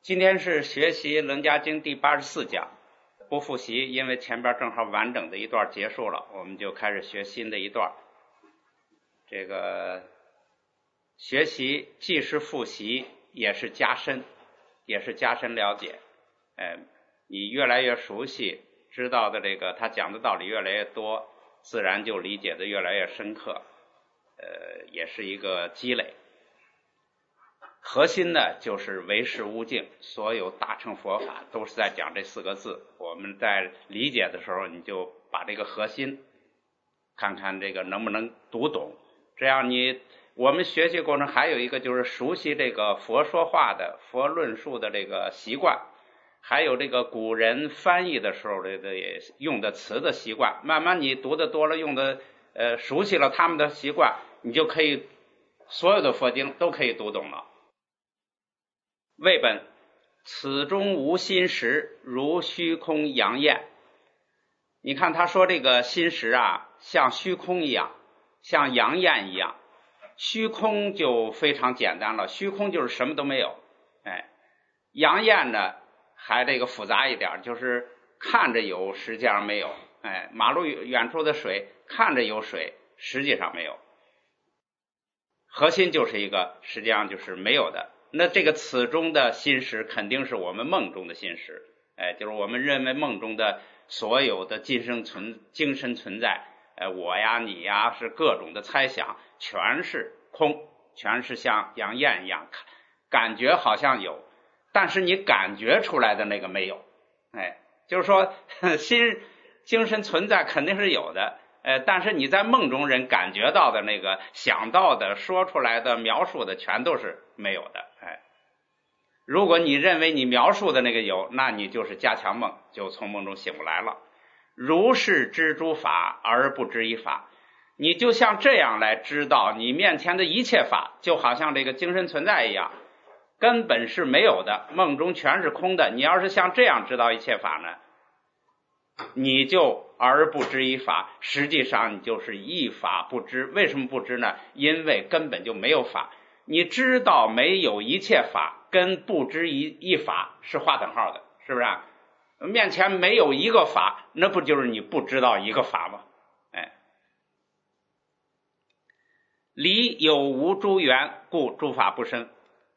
今天是学习《楞伽经》第84讲，不复习，因为前边正好完整的一段结束了，我们就开始学新的一段。这个学习既是复习，也是加深，了解。你越来越熟悉，知道的这个他讲的道理越来越多，自然就理解的越来越深刻，也是一个积累。核心呢就是唯识无境，所有大乘佛法都是在讲这4个字。我们在理解的时候，你就把这个核心看看这个能不能读懂，这样我们学习过程还有一个就是熟悉这个佛说话的佛论述的这个习惯，还有这个古人翻译的时候这个用的词的习惯，慢慢你读的多了，用的熟悉了他们的习惯，你就可以所有的佛经都可以读懂了。为本，此中无心识，如虚空阳焰。你看他说这个心识啊，像虚空一样，像阳焰一样。虚空就非常简单了，虚空就是什么都没有。阳焰呢还这个复杂一点，就是看着有，实际上没有。马路远处的水看着有水，实际上没有。核心就是一个实际上就是没有的。那这个此中的心识肯定是我们梦中的心识，就是我们认为梦中的所有的精神存在，我呀你呀是各种的猜想，全是空，全是像阳焰一样，感觉好像有，但是你感觉出来的那个没有。就是说精神存在肯定是有的，但是你在梦中人感觉到的那个想到的说出来的描述的全都是没有的。如果你认为你描述的那个有，那你就是加强梦，就从梦中醒不来了。如是知诸法而不知一法，你就像这样来知道你面前的一切法，就好像这个精神存在一样，根本是没有的，梦中全是空的。你要是像这样知道一切法呢，你就而不知一法，实际上你就是一法不知。为什么不知呢？因为根本就没有法。你知道没有一切法跟不知一法是划等号的，是不是啊？面前没有一个法，那不就是你不知道一个法吗？离有无诸缘，故诸法不生。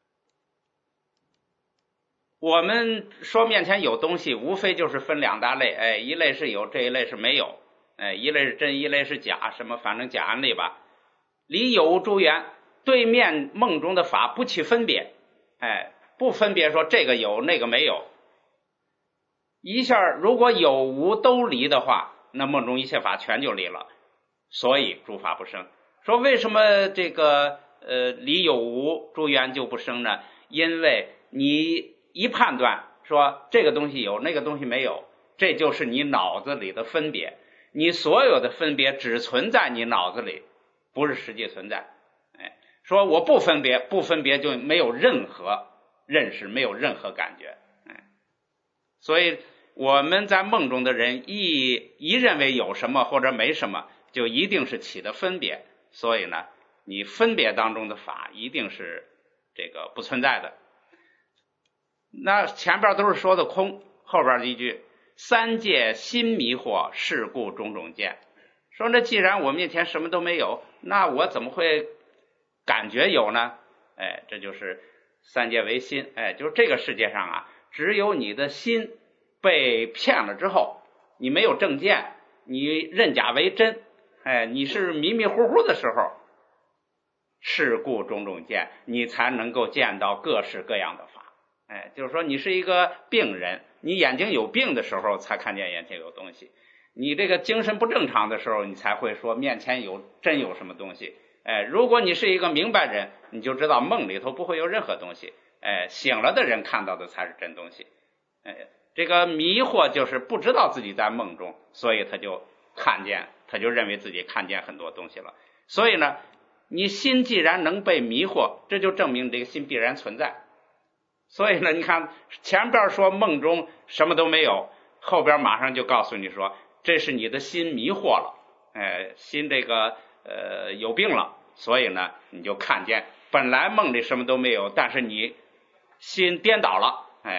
我们说面前有东西，无非就是分2大类，一类是有，这一类是没有，一类是真，一类是假，什么反正假案例吧。离有无诸缘，对面梦中的法不起分别，不分别说这个有那个没有。一下如果有无都离的话，那梦中一切法全就离了，所以诸法不生。说为什么这个离有无诸缘就不生呢？因为你一判断说这个东西有那个东西没有，这就是你脑子里的分别，你所有的分别只存在你脑子里，不是实际存在。说我不分别就没有任何认识，没有任何感觉。所以我们在梦中的人一认为有什么或者没什么，就一定是起的分别。所以呢，你分别当中的法一定是这个不存在的。那前边都是说的空，后边一句三界心迷惑，是故种种见。说那既然我面前什么都没有，那我怎么会感觉有呢？这就是三界为心。就是这个世界上啊，只有你的心被骗了之后，你没有正见，你认假为真，你是迷迷糊糊的时候，是故种种见，你才能够见到各式各样的法。就是说你是一个病人，你眼睛有病的时候才看见眼前有东西，你这个精神不正常的时候，你才会说面前真有什么东西。如果你是一个明白人，你就知道梦里头不会有任何东西，醒了的人看到的才是真东西。这个迷惑就是不知道自己在梦中，所以他就认为自己看见很多东西了。所以呢，你心既然能被迷惑，这就证明这个心必然存在。所以呢，你看前边说梦中什么都没有，后边马上就告诉你说这是你的心迷惑了，心这个有病了，所以呢你就看见本来梦里什么都没有，但是你心颠倒了，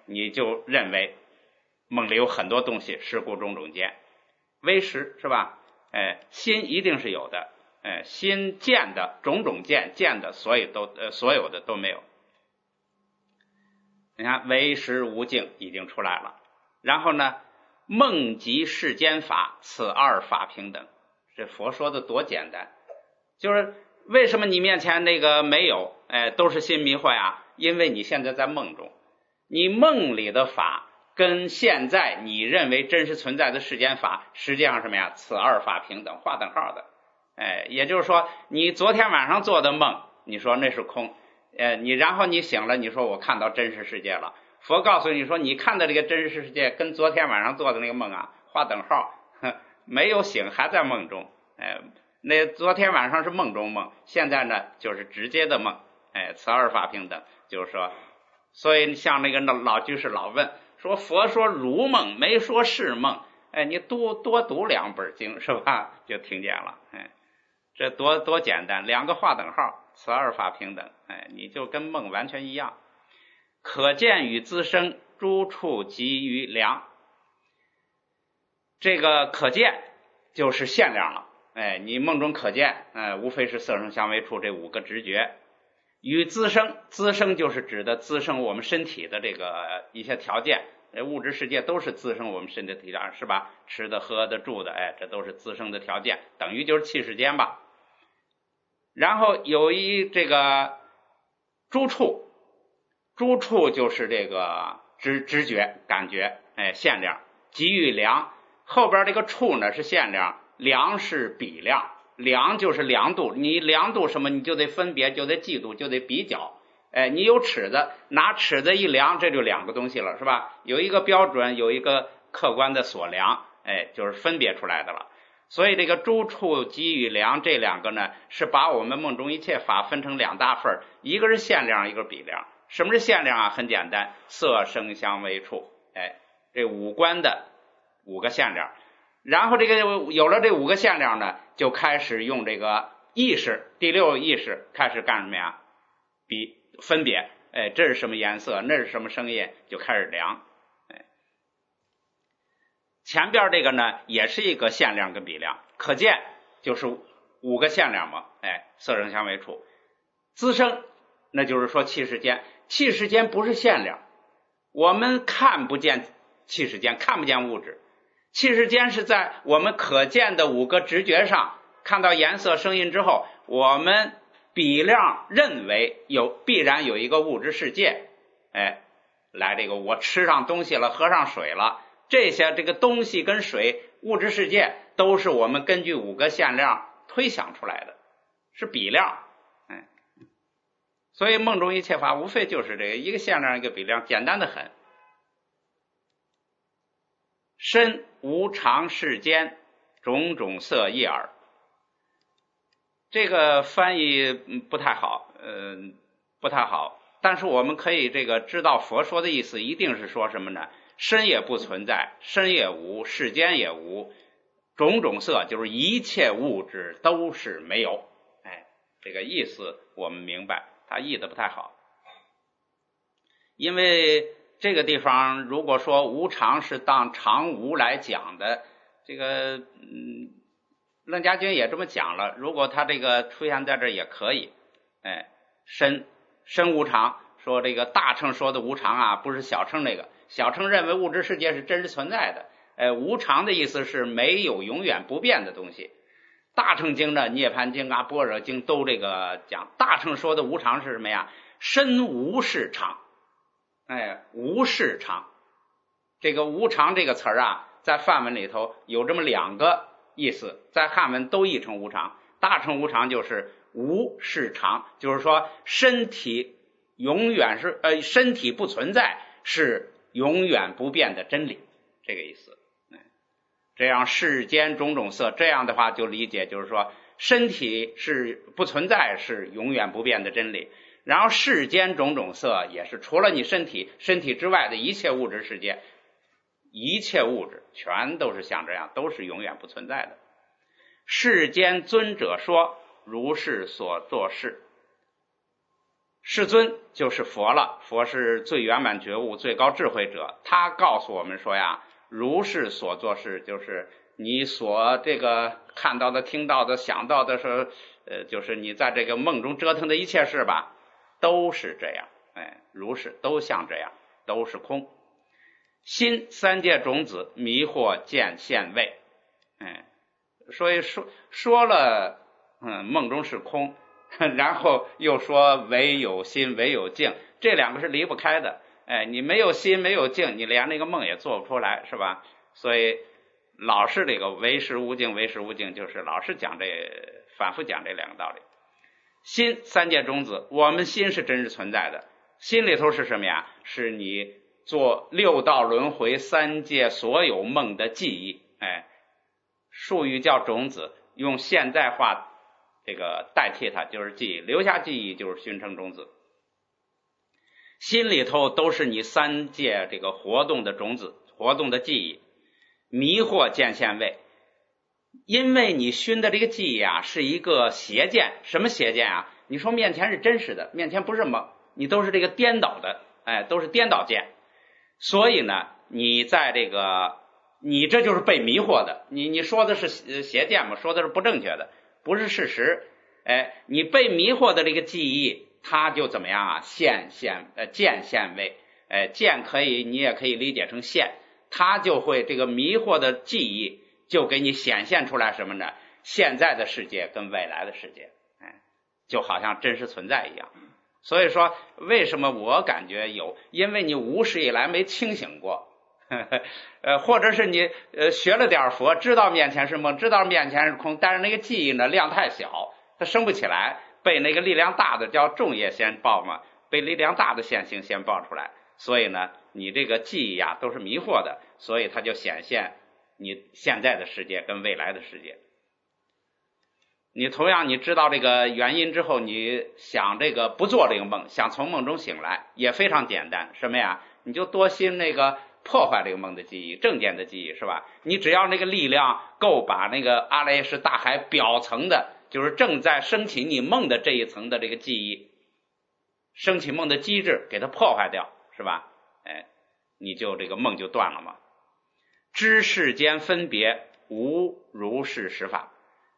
你就认为梦里有很多东西，实故种种见，为实是吧？心一定是有的，心见的种种见，见的所有的都没有。你看为实无境已经出来了，然后呢，梦即世间法，此二法平等。这佛说的多简单，就是为什么你面前那个没有，都是心迷惑呀？因为你现在在梦中，你梦里的法跟现在你认为真实存在的世间法，实际上什么呀？此二法平等，划等号的。也就是说，你昨天晚上做的梦，你说那是空，然后你醒了，你说我看到真实世界了。佛告诉你说，你看的这个真实世界跟昨天晚上做的那个梦啊，划等号，没有醒，还在梦中。那昨天晚上是梦中梦，现在呢就是直接的梦。此二法平等，就是说，所以像那个老居士老问说，佛说如梦，没说是梦。你多读2本经是吧？就听见了。这多简单，两个划等号，此二法平等。你就跟梦完全一样。可见与自生，诸处即于量。这个可见就是限量了。你梦中可见，无非是色声香味触这5个直觉。与自生，自生就是指的滋生我们身体的这个一些条件。物质世界都是滋生我们身体的条件，是吧？吃的、喝的、住的，这都是滋生的条件，等于就是气世间吧。然后有这个诸处，诸处就是这个知觉、感觉，限量。即与量，后边这个处呢是限量，量是比量，量就是量度，你量度什么，你就得分别，就得记度，就得比较。你有尺子，拿尺子一量，这就2个东西了，是吧？有一个标准，有一个客观的所量，就是分别出来的了。所以这个诸处即与量这2个呢，是把我们梦中一切法分成2大份，一个是限量，一个是比量。什么是限量啊？很简单，色声香味触，这5官的5个限量。然后这个有了这5个限量呢，就开始用这个意识，第6意识开始干什么呀？分别，这是什么颜色，那是什么声音，就开始量。前边这个呢也是一个限量跟比量，可见就是5个限量嘛，色声香味触。滋生那就是说气世间，气世间不是限量，我们看不见气世间，看不见物质。气世间是在我们可见的5个直觉上，看到颜色声音之后，我们比量认为必然有一个物质世界，来这个我吃上东西了，喝上水了，这些这个东西跟水物质世界都是我们根据5个限量推想出来的，是比量。所以梦中一切法无非就是这个一个限量一个比量，简单的很。身无常世间，种种色一耳。这个翻译不太好，但是我们可以这个知道佛说的意思一定是说什么呢？身也不存在，身也无，世间也无，种种色就是一切物质都是没有。这个意思我们明白，他译的不太好。因为这个地方如果说无常是当常无来讲的，这个楞伽经也这么讲了，如果他这个出现在这也可以。身无常，说这个大乘说的无常啊，不是小乘那个，小乘认为物质世界是真实存在的，无常的意思是没有永远不变的东西。大乘经的涅槃经啊、般若经都这个讲，大乘说的无常是什么呀？身无是常，无是常。这个无常这个词啊，在梵文里头有这么2个意思，在汉文都译成无常。大乘无常就是无是常，就是说身体永远是身体不存在，是永远不变的真理，这个意思。这样世间种种色，这样的话就理解就是说身体是不存在，是永远不变的真理。然后世间种种色也是除了你身体之外的一切物质世界，一切物质全都是像这样，都是永远不存在的。世间尊者说，如是所作事。 世尊就是佛了，佛是最圆满觉悟、最高智慧者，他告诉我们说呀，如是所做事，就是你所这个看到的、听到的、想到的是，就是你在这个梦中折腾的一切事吧，都是这样，如是都像这样，都是空。心三界种子迷惑见现位，所以说了，梦中是空，然后又说唯有心唯有境，这两个是离不开的。你没有心没有境，你连那个梦也做不出来，是吧？所以老是这个唯识无境，唯识无境，就是老是讲反复讲这两个道理。心三界种子，我们心是真实存在的，心里头是什么呀？是你做六道轮回三界所有梦的记忆，术语叫种子，用现代化这个代替它，就是记忆，留下记忆就是熏成种子。心里头都是你三界这个活动的种子，活动的记忆，迷惑见现位。因为你熏的这个记忆啊，是一个邪见。什么邪见啊？你说面前是真实的，面前不是梦，你都是这个颠倒的，都是颠倒见。所以呢，你在这个你这就是被迷惑的，你说的是邪见嘛，说的是不正确的，不是事实。你被迷惑的这个记忆，它就怎么样啊？见现位，见你也可以理解成现，它就会这个迷惑的记忆就给你显现出来什么呢？现在的世界跟未来的世界，就好像真实存在一样。所以说为什么我感觉因为你无始以来没清醒过，或者是你学了点佛，知道面前是梦，知道面前是空，但是那个记忆呢量太小，它升不起来，被那个力量大的叫众业先报嘛，被力量大的现行先报出来，所以呢你这个记忆啊都是迷惑的，所以它就显现你现在的世界跟未来的世界。你同样你知道这个原因之后，你想这个不做这个梦，想从梦中醒来也非常简单。什么呀？你就多心那个破坏这个梦的记忆，正见的记忆，是吧？你只要那个力量够把那个阿赖耶识大海表层的，就是正在升起你梦的这一层的这个记忆，升起梦的机制给它破坏掉，是吧？你就这个梦就断了嘛。知世间分别无如是实法。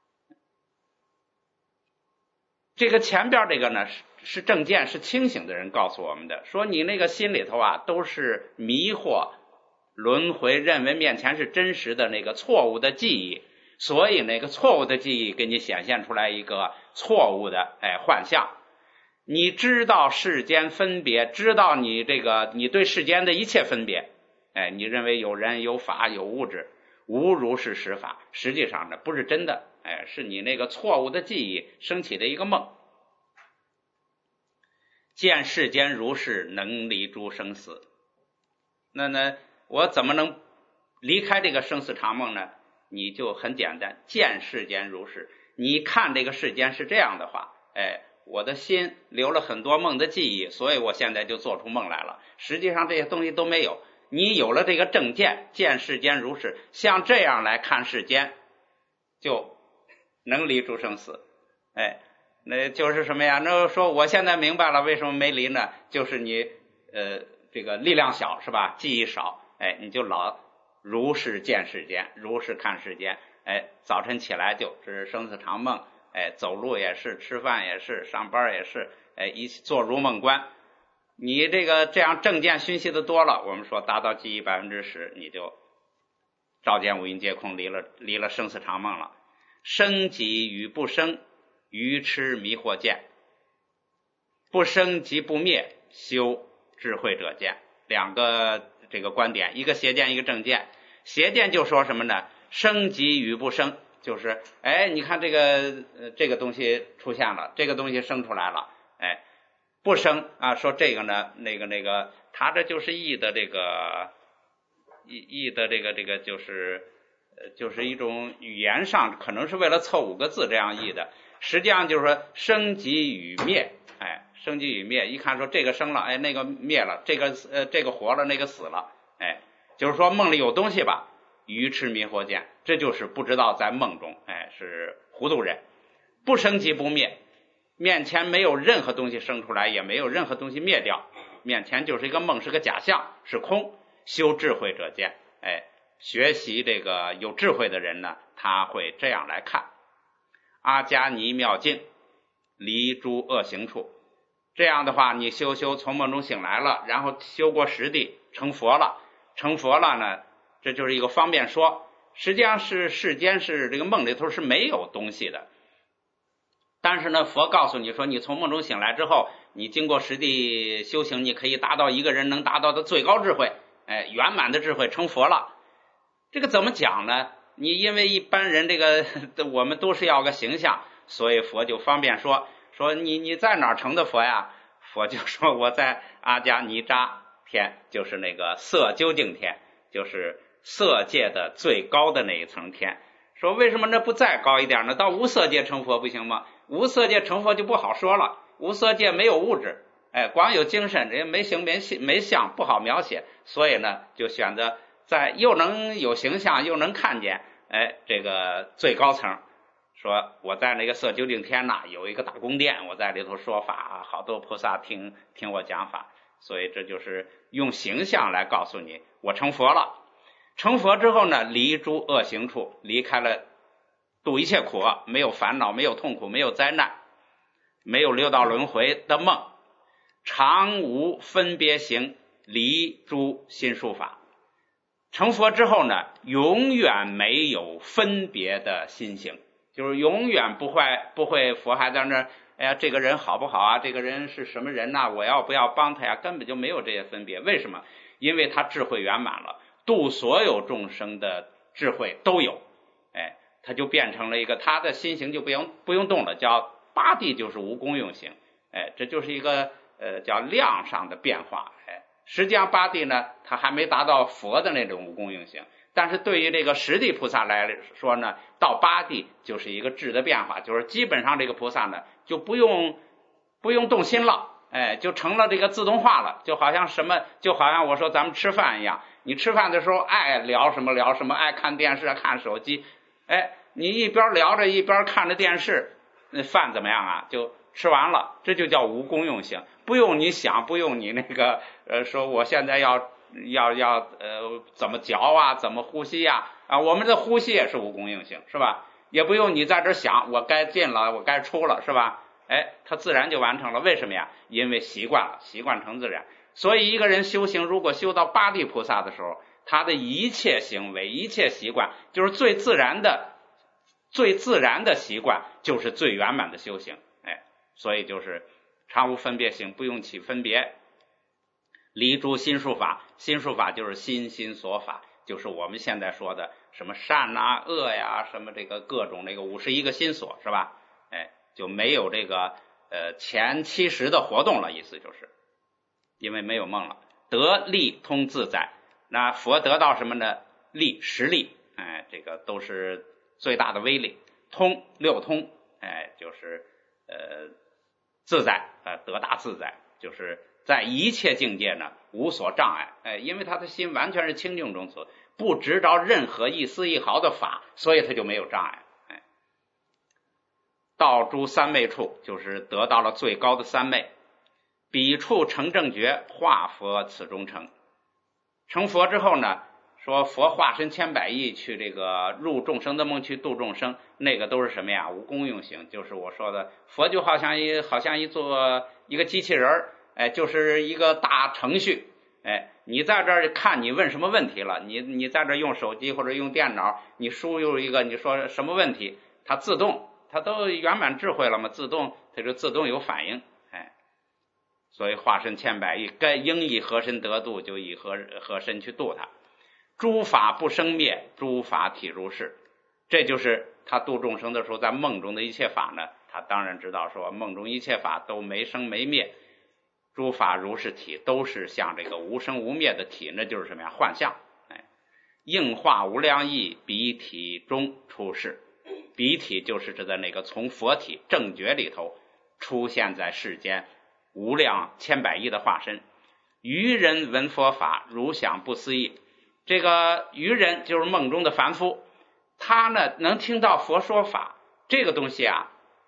这个前边这个呢是正见，是清醒的人告诉我们的，说你那个心里头啊都是迷惑轮回，认为面前是真实的那个错误的记忆，所以那个错误的记忆给你显现出来一个错误的幻象。你知道世间分别，知道你对世间的一切分别，你认为有人有法有物质，无如是实法，实际上呢不是真的，是你那个错误的记忆升起的一个梦。见世间如是，能离诸生死。那我怎么能离开这个生死常梦呢？你就很简单，见世间如是，你看这个世间是这样的话，我的心留了很多梦的记忆，所以我现在就做出梦来了。实际上这些东西都没有，你有了这个正见，见世间如是，像这样来看世间，就能离诸生死。那就是什么呀？那说我现在明白了为什么没离呢？就是你这个力量小，是吧？记忆少，你就老如是见世间，如是看世间。早晨起来就是生死常梦，走路也是，吃饭也是，上班也是，一做如梦观。你这样正见熏习的多了，我们说达到记忆10%，你就照见五蕴皆空，离了生死常梦了。生即与不生，愚痴迷惑见，不生即不灭，修智慧者见。两个这个观点，一个邪见，一个正见。邪见就说什么呢？生即与不生，就是你看这个东西出现了，这个东西生出来了，不生啊，说这个呢那个他这就是义的这个就是一种语言上可能是为了凑5个字这样译的，实际上就是说生即与灭，生即与灭，一看说这个生了，那个灭了，这个活了，那个死了，就是说梦里有东西吧，愚痴迷惑见，这就是不知道在梦中，是糊涂人。不生即不灭， 面前没有任何东西生出来，也没有任何东西灭掉，面前就是一个梦，是个假象，是空。修智慧者见，学习这个有智慧的人呢，他会这样来看。阿迦尼妙境，离诸恶行处。这样的话，你修从梦中醒来了，然后修过实地，成佛了。成佛了呢，这就是一个方便说。实际上是世间是这个梦里头是没有东西的，但是呢，佛告诉你说，你从梦中醒来之后，你经过实地修行，你可以达到一个人能达到的最高智慧，圆满的智慧，成佛了。这个怎么讲呢？你因为一般人这个我们都是要个形象，所以佛就方便说你在哪儿成的佛呀？佛就说我在阿迦尼扎天，就是那个色究竟天，就是色界的最高的那一层天。说为什么那不再高一点呢？到无色界成佛不行吗？无色界成佛就不好说了，无色界没有物质，光有精神，人没形没相，不好描写，所以呢就选择在又能有形象又能看见，这个最高层。说我在那个色究竟天呐，有一个大宫殿，我在里头说法，好多菩萨听我讲法，所以这就是用形象来告诉你我成佛了。成佛之后呢，离诸恶行处，离开了度一切苦，没有烦恼，没有痛苦，没有灾难，没有六道轮回的梦，常无分别行，离诸心术法。成佛之后呢，永远没有分别的心行，就是永远不会佛还在那儿，哎呀，这个人好不好啊？这个人是什么人呐？我要不要帮他呀？根本就没有这些分别。为什么？因为他智慧圆满了，度所有众生的智慧都有，他就变成了一个，他的心行就不用动了，叫八地就是无功用行，这就是一个叫量上的变化，实际上八地呢，他还没达到佛的那种无功用行。但是对于这个十地菩萨来说呢，到八地就是一个质的变化，就是基本上这个菩萨呢就不用动心了，就成了这个自动化了，就好像我说咱们吃饭一样，你吃饭的时候爱聊什么聊什么，爱看电视看手机，你一边聊着一边看着电视，那饭怎么样啊？就吃完了，这就叫无功用行，不用你想，不用你那个说我现在要怎么嚼啊，怎么呼吸呀？我们的呼吸也是无功用行，是吧？也不用你在这想我该进了，我该出了，是吧？它自然就完成了。为什么呀？因为习惯了，习惯成自然。所以一个人修行，如果修到八地菩萨的时候，他的一切行为、一切习惯，就是最自然的习惯，就是最圆满的修行。所以就是常无分别行，不用起分别。离诸心术法，心术法就是心所法，就是我们现在说的什么善啊、恶呀，什么这个各种那个51个心所，是吧？就没有这个前70的活动了，意思就是因为没有梦了。得力通自在，那佛得到什么呢？力，实力，这个都是最大的威力。通，六通，就是自在，得大自在，就是在一切境界呢无所障碍，因为他的心完全是清净中存，不执着任何一丝一毫的法，所以他就没有障碍。到诸三昧处，就是得到了最高的三昧，彼处成正觉，化佛此中成。成佛之后呢，说佛化身千百亿去这个入众生的梦去度众生，那个都是什么呀？无功用行，就是我说的佛就好像做一个机器人，就是一个大程序，你在这儿看你问什么问题了，你在这儿用手机或者用电脑，你输入一个你说什么问题，它自动，它都圆满智慧了嘛，自动它就自动有反应，所以化身千百亿，该应以何身得度，就以何身去度它。诸法不生灭，诸法体如是，这就是他度众生的时候，在梦中的一切法呢，他当然知道说梦中一切法都没生没灭，诸法如是体，都是像这个无生无灭的体，那就是什么呀？幻象。应化无量义，彼体中出世。彼体就是指的那个从佛体正觉里头出现在世间无量千百亿的化身。愚人闻佛法，如想不思议。这个愚人就是梦中的凡夫，他呢能听到佛说法，这个东西啊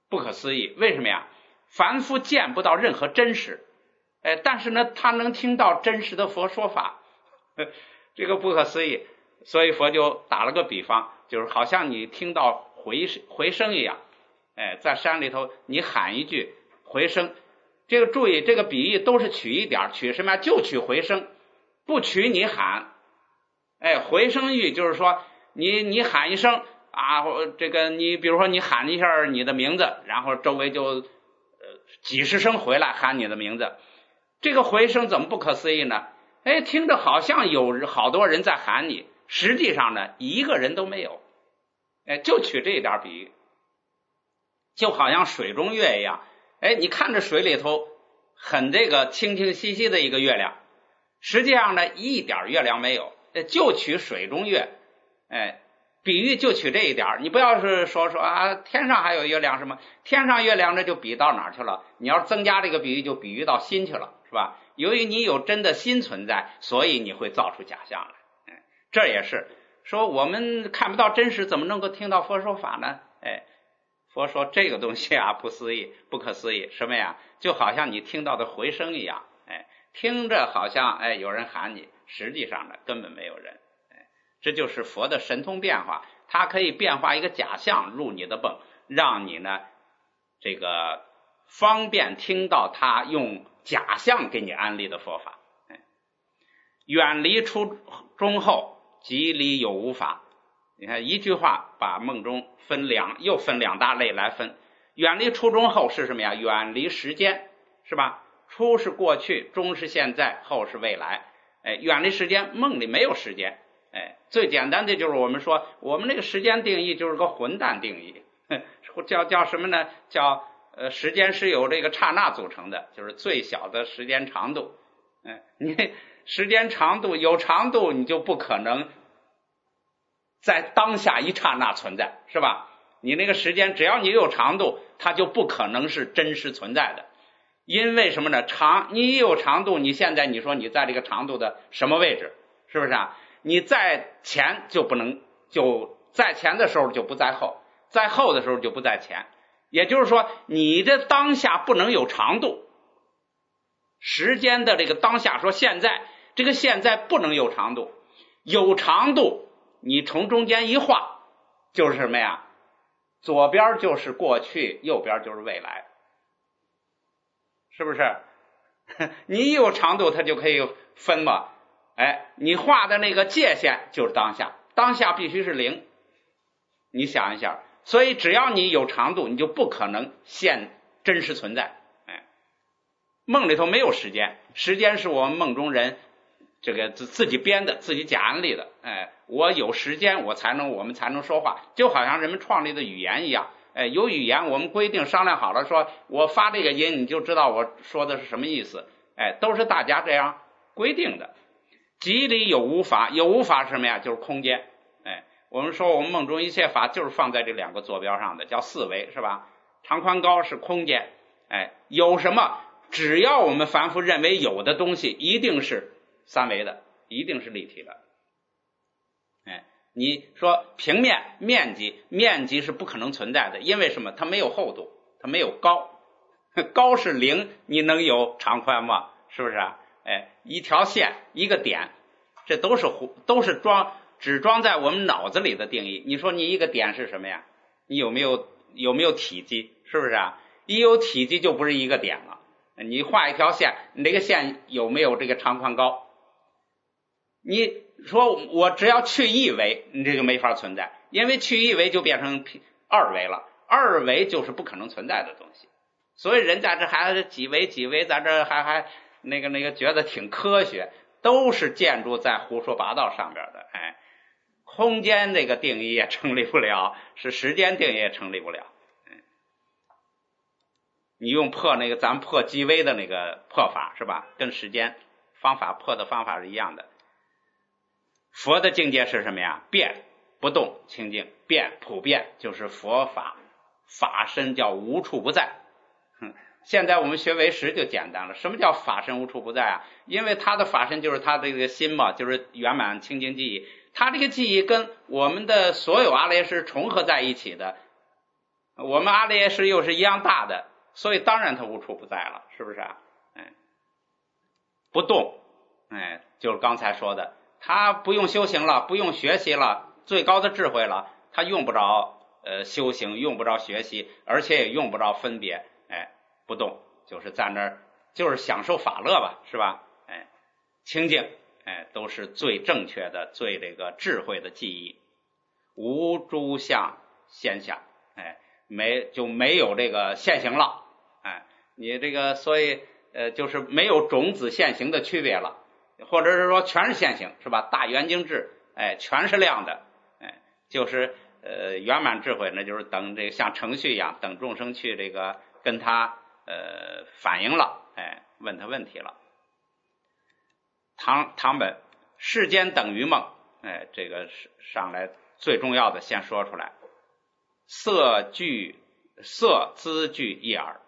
不可思议。为什么呀？凡夫见不到任何真实，但是呢，他能听到真实的佛说法，这个不可思议。所以佛就打了个比方，就是好像你听到回声一样，在山里头你喊一句回声，这个注意，这个比喻都是取一点，取什么呀？就取回声，不取你喊。回声语就是说你喊一声啊，这个你比如说你喊一下你的名字，然后周围就几十声回来喊你的名字，这个回声怎么不可思议呢？听着好像有好多人在喊你，实际上呢一个人都没有。就取这一点比喻，就好像水中月一样。你看着水里头很这个清清晰晰的一个月亮，实际上呢一点月亮没有，就取水中月。比喻就取这一点，你不要是说啊天上还有月亮什么，天上月亮这就比到哪儿去了？你要增加这个比喻，就比喻到心去了，是吧？由于你有真的心存在，所以你会造出假象来。这也是说我们看不到真实，怎么能够听到佛说法呢？佛说这个东西啊不思议，不可思议。什么呀？就好像你听到的回声一样，听着好像有人喊你，实际上呢根本没有人。这就是佛的神通变化，它可以变化一个假象入你的本，让你呢这个方便听到他用假象给你安利的佛法。远离初中后，即离有无法。你看一句话把梦中又分两大类来分。远离初中后是什么呀？远离时间，是吧？初是过去，中是现在，后是未来。远离时间，梦里没有时间。最简单的就是我们说我们那个时间定义就是个混蛋定义，叫什么呢？叫时间是由这个刹那组成的，就是最小的时间长度。你时间长度有长度，你就不可能在当下一刹那存在，是吧？你那个时间只要你有长度，它就不可能是真实存在的。因为什么呢？你有长度，你现在你说你在这个长度的什么位置，是不是啊？你在前就不能，就在前的时候就不在后，在后的时候就不在前。也就是说你的当下不能有长度，时间的这个当下说现在，这个现在不能有长度，有长度你从中间一画就是什么呀？左边就是过去，右边就是未来，是不是？你有长度它就可以分嘛。你画的那个界限就是当下，当下必须是零。你想一下，所以只要你有长度，你就不可能现真实存在。梦里头没有时间，时间是我们梦中人这个自己编的，自己假安利的。我有时间我们才能说话，就好像人们创立的语言一样。有语言我们规定商量好了，说我发这个音你就知道我说的是什么意思。都是大家这样规定的。即离有无法，有无法是什么呀？就是空间。我们说我们梦中一切法就是放在这两个坐标上的，叫四维，是吧？长宽高是空间。有什么？只要我们凡夫认为有的东西，一定是三维的，一定是立体的。你说平面面积是不可能存在的，因为什么？它没有厚度，它没有高，高是零，你能有长宽吗？是不是啊？一条线一个点，这都是只装在我们脑子里的定义。你说你一个点是什么呀？你有没有体积？是不是啊？一有体积就不是一个点了。你画一条线，你这个线有没有这个长宽高？你说我只要去一维，你这个没法存在，因为去一维就变成二维了，二维就是不可能存在的东西。所以人在这还几维，在这还那个觉得挺科学，都是建筑在胡说八道上边的。空间这个定义也成立不了，是时间定义也成立不了。你用咱们破积微的那个破法，是吧？跟时间破的方法是一样的。佛的境界是什么呀？变不动清净，变普遍，就是佛法身叫无处不在。现在我们学唯识就简单了，什么叫法身无处不在啊？因为他的法身就是他这个心嘛，就是圆满清净记忆，他这个记忆跟我们的所有阿赖耶识重合在一起的， 我们阿赖耶识又是一样大的，所以当然它无处不在了，是不是啊？不动，就是刚才说的，他不用修行了，不用学习了，最高的智慧了，他用不着修行，用不着学习，而且也用不着分别，不动，就是在那儿就是享受法乐吧，是吧？清净，都是最正确的、最这个智慧的记忆，无诸相现象，没有这个现行了，你这个所以就是没有种子现行的区别了，或者是说全是现行，是吧？大圆净智，全是亮的，就是圆满智慧呢，就是等这个像程序一样，等众生去这个跟他反映了，问他问题了。唐本世间等于梦，这个是上来最重要的先说出来，色资具一耳，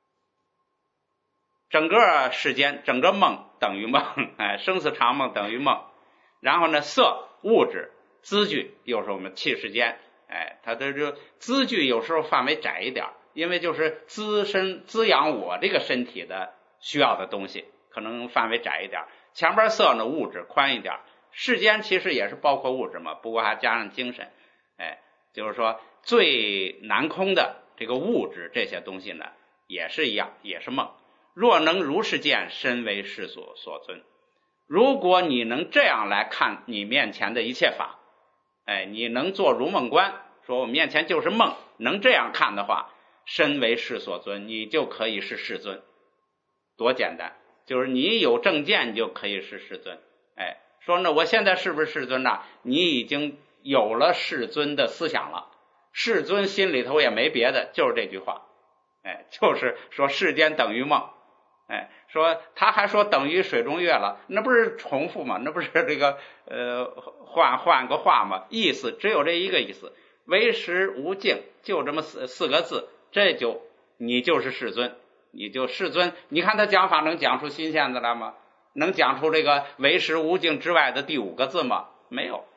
整个世间整个梦等于梦，生死常梦等于梦，然后呢色物质资具又是我们气世间，它的这资具有时候范围窄一点，因为就是滋养我这个身体的需要的东西，可能范围窄一点。前边色呢物质宽一点，世间其实也是包括物质嘛，不过还加上精神，就是说最难空的这个物质这些东西呢也是一样，也是梦。若能如是见，身为世所尊。如果你能这样来看你面前的一切法，你能做如梦观，说我面前就是梦，能这样看的话，身为世所尊，你就可以是世尊。多简单，就是你有正见，你就可以是世尊。说呢，我现在是不是世尊呢？你已经有了世尊的思想了，世尊心里头也没别的，就是这句话，就是说世间等于梦，说他还说等于水中月了，那不是重复吗？那不是这个换个话吗？意思只有这一个意思，唯识无境，就这么四个字，你就是世尊，你就世尊。你看他讲法能讲出新鲜的来吗？能讲出这个唯识无境之外的第5个字吗？没有。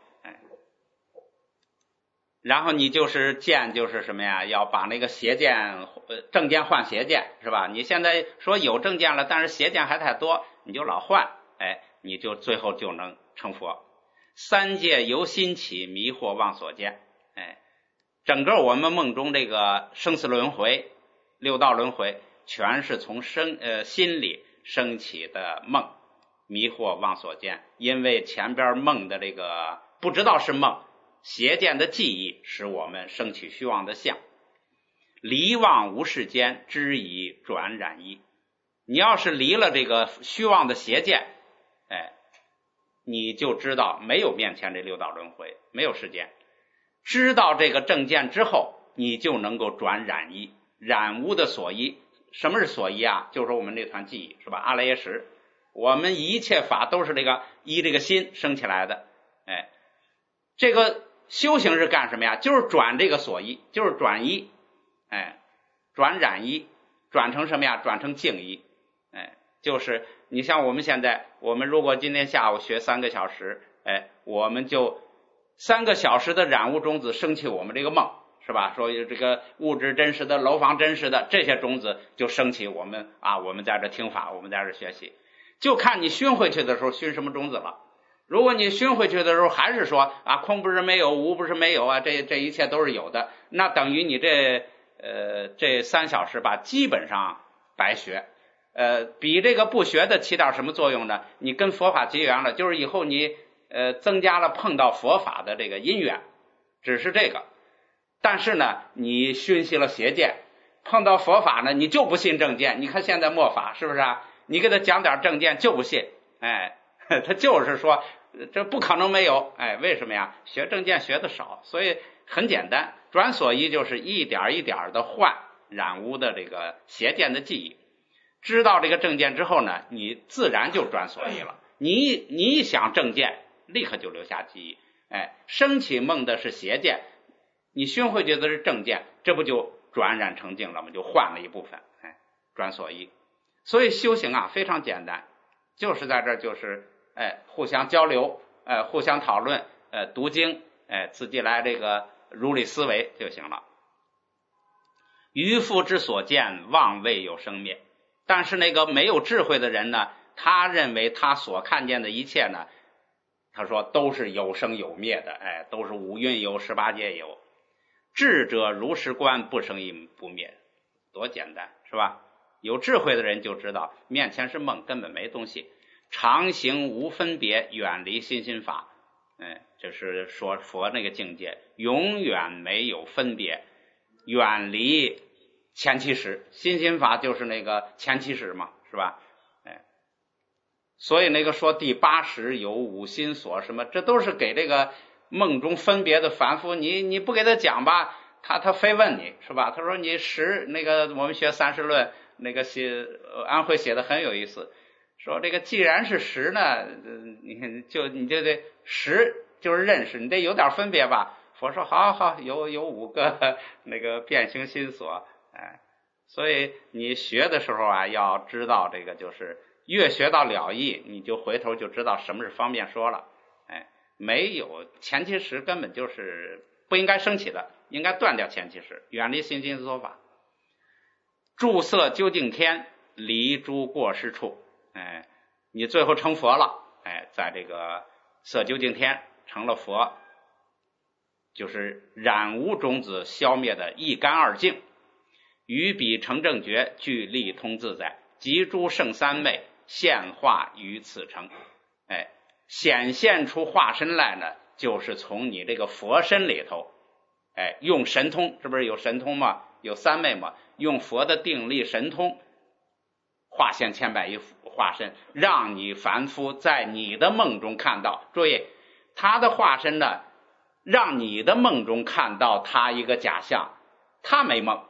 然后你就是见，就是什么呀？要把那个邪见正见换邪见，是吧？你现在说有正见了，但是邪见还太多，你就老换，你就最后就能成佛。三界由心起，迷惑妄所见，整个我们梦中这个生死轮回、六道轮回，全是从心里升起的梦，迷惑妄所见。因为前边梦的这个不知道是梦，邪见的记忆使我们升起虚妄的相，离妄无世间，知以转染依。你要是离了这个虚妄的邪见，你就知道没有面前这六道轮回，没有世间。知道这个正见之后，你就能够转染依，染污的所依。什么是所依啊？就是我们这团记忆，是吧？阿赖耶识，我们一切法都是这个依这个心生起来的，这个修行是干什么呀？就是转这个所依，就是转依，转染依，转成什么呀？转成净依，就是你像我们现在，我们如果今天下午学3个小时，我们就3个小时的染污种子升起我们这个梦，是吧？说这个物质真实的、楼房真实的这些种子就升起我们我们在这听法，我们在这学习，就看你熏回去的时候熏什么种子了。如果你熏回去的时候还是说空不是没有，无不是没有啊，这一切都是有的，那等于你这3小时吧，基本上白学。比这个不学的起点什么作用呢？你跟佛法结缘了，就是以后你增加了碰到佛法的这个因缘，只是这个。但是呢，你熏习了邪见，碰到佛法呢，你就不信正见。你看现在末法是不是啊？你给他讲点正见就不信，他就是说这不可能没有，为什么呀？学正见学的少，所以很简单，转所依就是一点一点的换染污的这个邪见的记忆。知道这个正见之后呢，你自然就转所依了。你一想正见，立刻就留下记忆。升起梦的是邪见，你熏回去的是正见，这不就转染成净了吗？就换了一部分，转所依。所以修行非常简单，就是在这就是互相交流，互相讨论，读经，自己来这个如理思维就行了。 愚夫之所见，妄未有生灭。但是那个没有智慧的人呢，他认为他所看见的一切呢，他说都是有生有灭的，都是五蕴有18界有。智者如是观，不生亦不灭，多简单，是吧？有智慧的人就知道面前是梦，根本没东西。常行无分别，远离心心法。这是说佛那个境界，永远没有分别，远离前七识。心心法就是那个前七识嘛，是吧？所以那个说第8识有五心所什么，这都是给这个梦中分别的凡夫，你不给他讲吧，他非问你，是吧？他说你识那个我们学三识论那个安徽写的很有意思，说这个既然是识呢，你就得识就是认识，你得有点分别吧。佛说好，有5个那个变形心所，所以你学的时候啊，要知道这个就是越学到了义，你就回头就知道什么是方便说了。没有前七识根本就是不应该升起的，应该断掉前七识，远离心心所法。住色究竟天，离诸过失处。你最后成佛了，在这个色究竟天成了佛，就是染污种子消灭的一干二净，于彼成正觉，具利通自在，集诸圣三昧，现化于此城。显现出化身来呢，就是从你这个佛身里头，用神通，这不是有神通吗？有三昧吗？用佛的定力神通化现千百亿化身，让你凡夫在你的梦中看到。注意，他的化身呢，让你的梦中看到他一个假象，他没梦。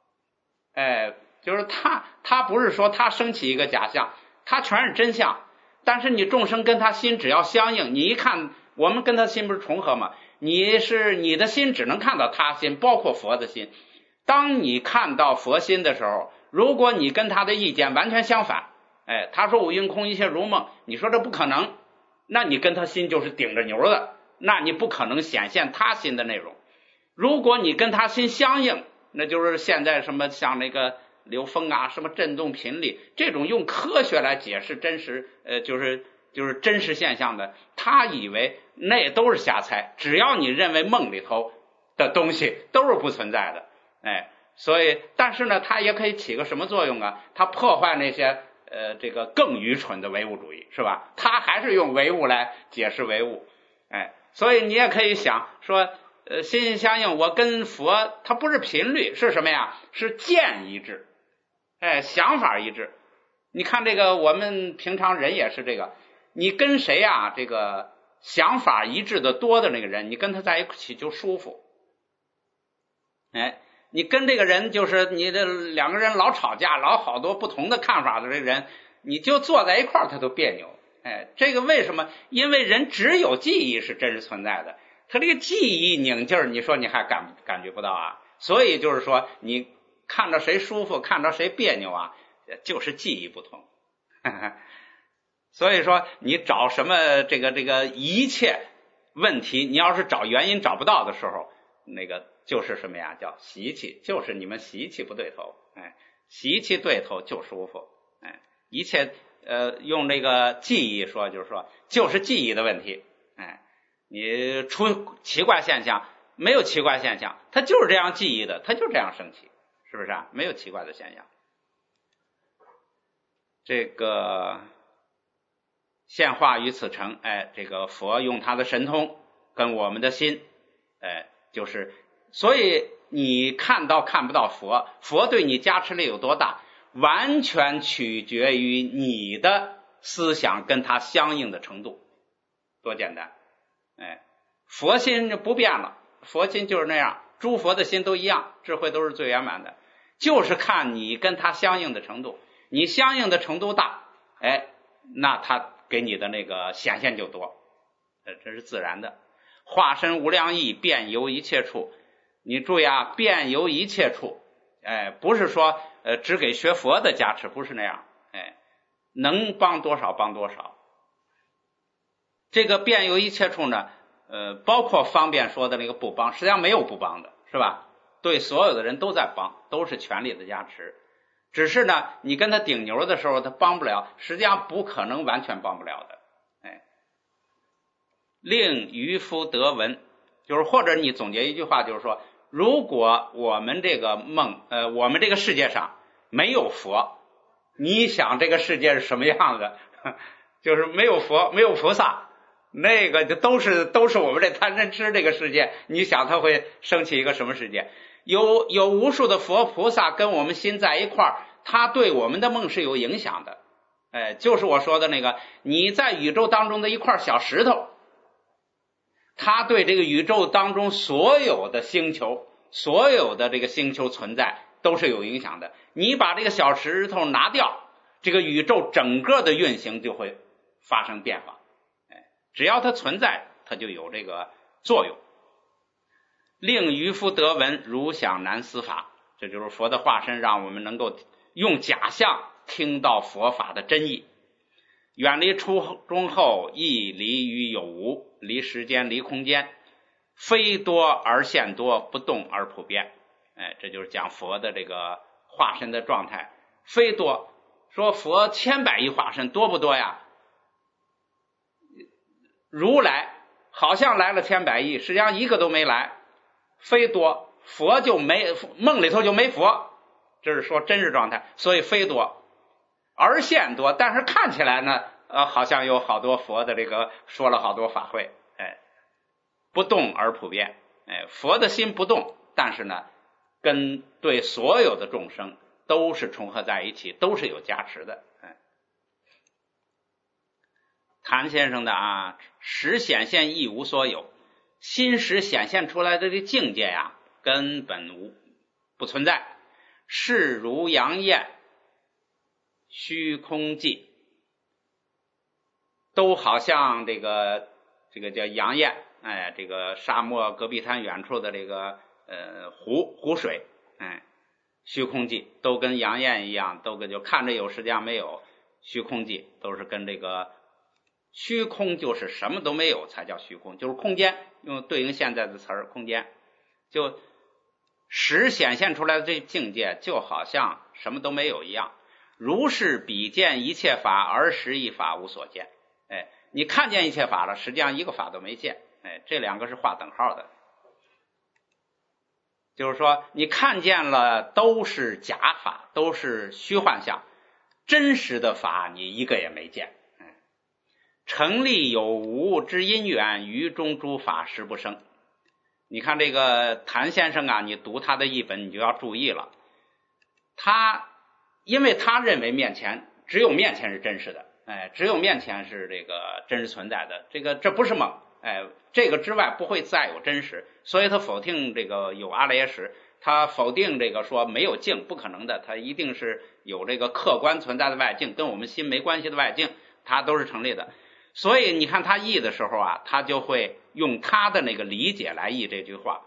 就是他不是说他升起一个假象，他全是真相。但是你众生跟他心只要相应，你一看我们跟他心不是重合吗？你的心只能看到他心，包括佛的心。当你看到佛心的时候，如果你跟他的意见完全相反，他说五蕴空一切如梦，你说这不可能，那你跟他心就是顶着牛的，那你不可能显现他心的内容。如果你跟他心相应，那就是现在什么像那个流风啊，什么振动频率，这种用科学来解释真实，就是真实现象的，他以为那都是瞎猜，只要你认为梦里头的东西都是不存在的。所以但是呢，它也可以起个什么作用啊？它破坏那些这个更愚蠢的唯物主义，是吧？它还是用唯物来解释唯物。所以你也可以想说，心心相印，我跟佛它不是频率，是什么呀？是见一致，想法一致。你看这个我们平常人也是这个，你跟谁啊，这个想法一致的多的那个人，你跟他在一起就舒服。你跟这个人就是你这两个人老吵架，老好多不同的看法的这个人，你就坐在一块儿他都别扭。这个为什么？因为人只有记忆是真实存在的，他这个记忆拧劲儿，你说你还感觉不到啊？所以就是说，你看着谁舒服，看着谁别扭啊，就是记忆不同。所以说，你找什么这个一切问题，你要是找原因找不到的时候，那个就是什么呀？叫习气，就是你们习气不对头。习气对头就舒服。一切用这个记忆说，就是说就是记忆的问题。你出奇怪现象，没有奇怪现象，它就是这样记忆的，它就这样升起，是不是啊？没有奇怪的现象。这个现化于此城，这个佛用他的神通跟我们的心，就是所以你看不到佛，佛对你加持力有多大，完全取决于你的思想跟他相应的程度，多简单。佛心就不变了，佛心就是那样，诸佛的心都一样，智慧都是最圆满的，就是看你跟他相应的程度，你相应的程度大，那他给你的那个显现就多，这是自然的。化身无量义，遍游一切处。你注意啊，遍游一切处，不是说只给学佛的加持，不是那样，能帮多少帮多少。这个遍游一切处呢，包括方便说的那个不帮，实际上没有不帮的，是吧？ 对所有的人都在帮，都是权力的加持。只是呢，你跟他顶牛的时候，他帮不了，实际上不可能完全帮不了的。令渔夫得闻，就是或者你总结一句话，就是说，如果我们这个我们这个世界上没有佛，你想这个世界是什么样的？就是没有佛，没有菩萨，那个就都是我们这贪嗔痴这个世界，你想它会升起一个什么世界？有无数的佛菩萨跟我们心在一块儿，他对我们的梦是有影响的。就是我说的那个，你在宇宙当中的一块小石头，他对这个宇宙当中所有的星球，所有的这个星球存在都是有影响的。你把这个小石头拿掉，这个宇宙整个的运行就会发生变化。只要它存在，它就有这个作用。令渔夫得闻，如想难思法，这就是佛的化身，让我们能够用假象听到佛法的真意。远离初中后，亦离于有无，离时间，离空间，非多而现多，不动而普遍。这就是讲佛的这个化身的状态。非多，说佛千百亿化身多不多呀？如来好像来了千百亿，实际上一个都没来。非多，佛就没，梦里头就没佛，这是说真实状态，所以非多。而现多，但是看起来呢，好像有好多佛的这个说了好多法会，不动而普遍，佛的心不动，但是呢，跟对所有的众生都是重合在一起，都是有加持的。谭先生的实显现亦无所有，心识显现出来的这境界呀，根本不存在，是如阳焰、虚空寂，都好像这个叫阳焰，这个沙漠戈壁滩远处的这个湖水，虚空寂都跟阳焰一样，都跟就看着有实际上没有，虚空寂都是跟这个虚空就是什么都没有才叫虚空，就是空间，用对应现在的词儿空间，就实显现出来的这境界就好像什么都没有一样。如是比见一切法，而实一法无所见。你看见一切法了，实际上一个法都没见。这两个是画等号的，就是说你看见了都是假法，都是虚幻相，真实的法你一个也没见。成立有无之因缘，于中诸法实不生。你看这个谭先生你读他的译本你就要注意了，因为他认为面前只有面前是真实的，只有面前是这个真实存在的，这不是梦，这个之外不会再有真实，所以他否定这个有阿赖耶识，他否定这个说没有境，不可能的，他一定是有这个客观存在的外境，跟我们心没关系的外境，它都是成立的。所以你看他译的时候他就会用他的那个理解来译这句话。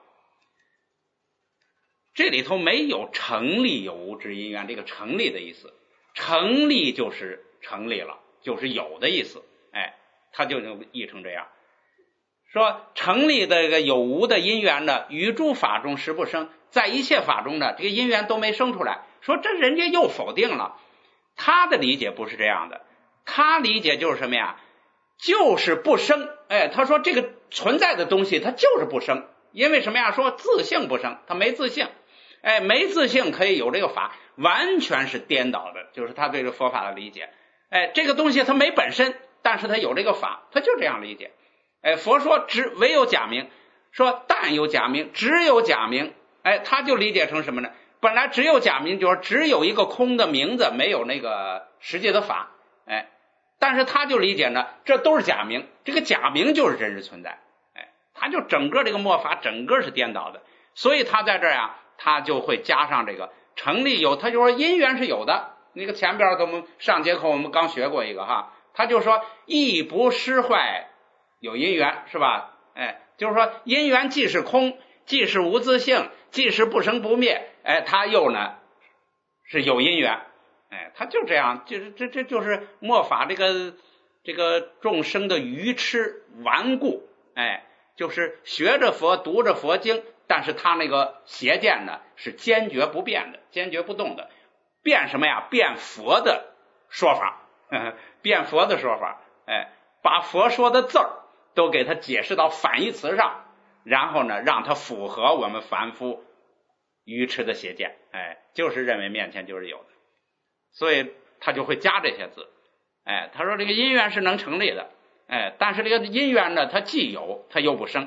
这里头没有成立有无之因缘，这个成立的意思，成立就是成立了，就是有的意思，他就译成这样，说成立的这个有无的因缘呢，于诸法中实不生，在一切法中呢，这个因缘都没生出来。说这人家又否定了，他的理解不是这样的，他理解就是什么呀？就是不生。他说这个存在的东西它就是不生，因为什么呀？说自性不生，它没自性，没自性可以有这个法，完全是颠倒的，就是他对这佛法的理解。这个东西它没本身，但是它有这个法，他就这样理解。佛说唯有假名，说但有假名，只有假名，他就理解成什么呢？本来只有假名，就是只有一个空的名字，没有那个实际的法，但是他就理解呢，这都是假名，这个假名就是真实存在，他就整个这个末法整个是颠倒的，所以他在这儿他就会加上这个成立有，他就说因缘是有的。那个前边我们上节课我们刚学过一个他就说亦不失坏有因缘，是吧？就是说因缘既是空，既是无自性，既是不生不灭，他又呢是有因缘。他就这样，这就是末法这个众生的愚痴顽固，就是学着佛读着佛经， 但是他那个邪见呢是坚决不变的，坚决不动的。变什么呀？变佛的说法，变佛的说法，把佛说的字儿都给他解释到反义词上，然后呢让他符合我们凡夫愚痴的邪见，就是认为面前就是有的，所以他就会加这些字。他说这个因缘是能成立的，但是这个因缘呢，它既有，它又不生，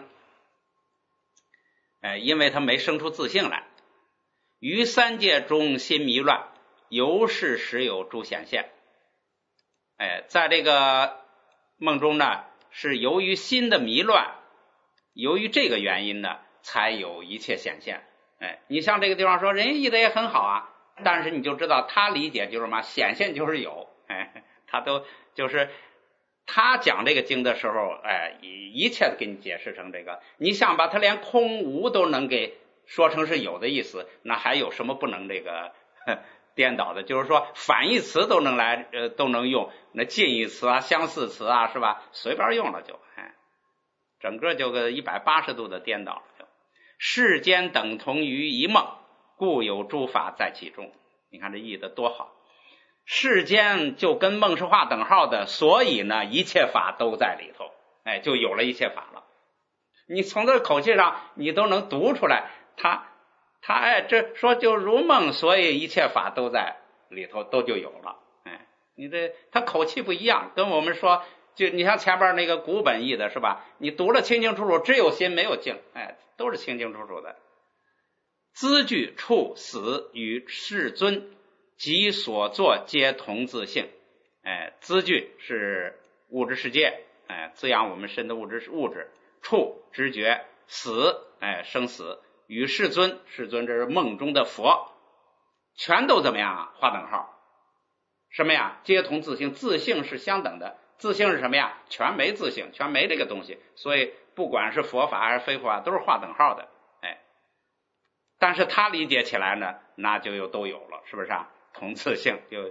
因为它没生出自性来。于三界中心迷乱，由是时有诸显现。在这个梦中呢，是由于心的迷乱，由于这个原因呢，才有一切显现。你像这个地方说，人家译的也很好啊，但是你就知道他理解就是什么，显现就是有，他都就是他讲这个经的时候，一切给你解释成这个。你想把他连空无都能给说成是有的意思，那还有什么不能这个颠倒的？就是说反义词都能来，都能用，那近义词啊、相似词啊，是吧？随便用了就，整个就个180度的颠倒了。世间等同于一梦，故有诸法在其中。你看这译的多好，世间就跟梦是画等号的，所以呢一切法都在里头，就有了一切法了。你从这口气上你都能读出来，他这说就如梦，所以一切法都在里头，都就有了。你这他口气不一样，跟我们说，就你像前边那个古本译的是吧？你读了清清楚楚，只有心没有境，都是清清楚楚的。资具处死与世尊及所作皆同自性。资具是物质世界，滋养我们身的物质，处知觉，死生死，与世尊这是梦中的佛，全都怎么样啊？画等号。什么呀？皆同自性，自性是相等的。自性是什么呀？全没自性，全没这个东西，所以不管是佛法还是非佛法都是画等号的。但是他理解起来呢，那就又都有了，是不是啊？同自性就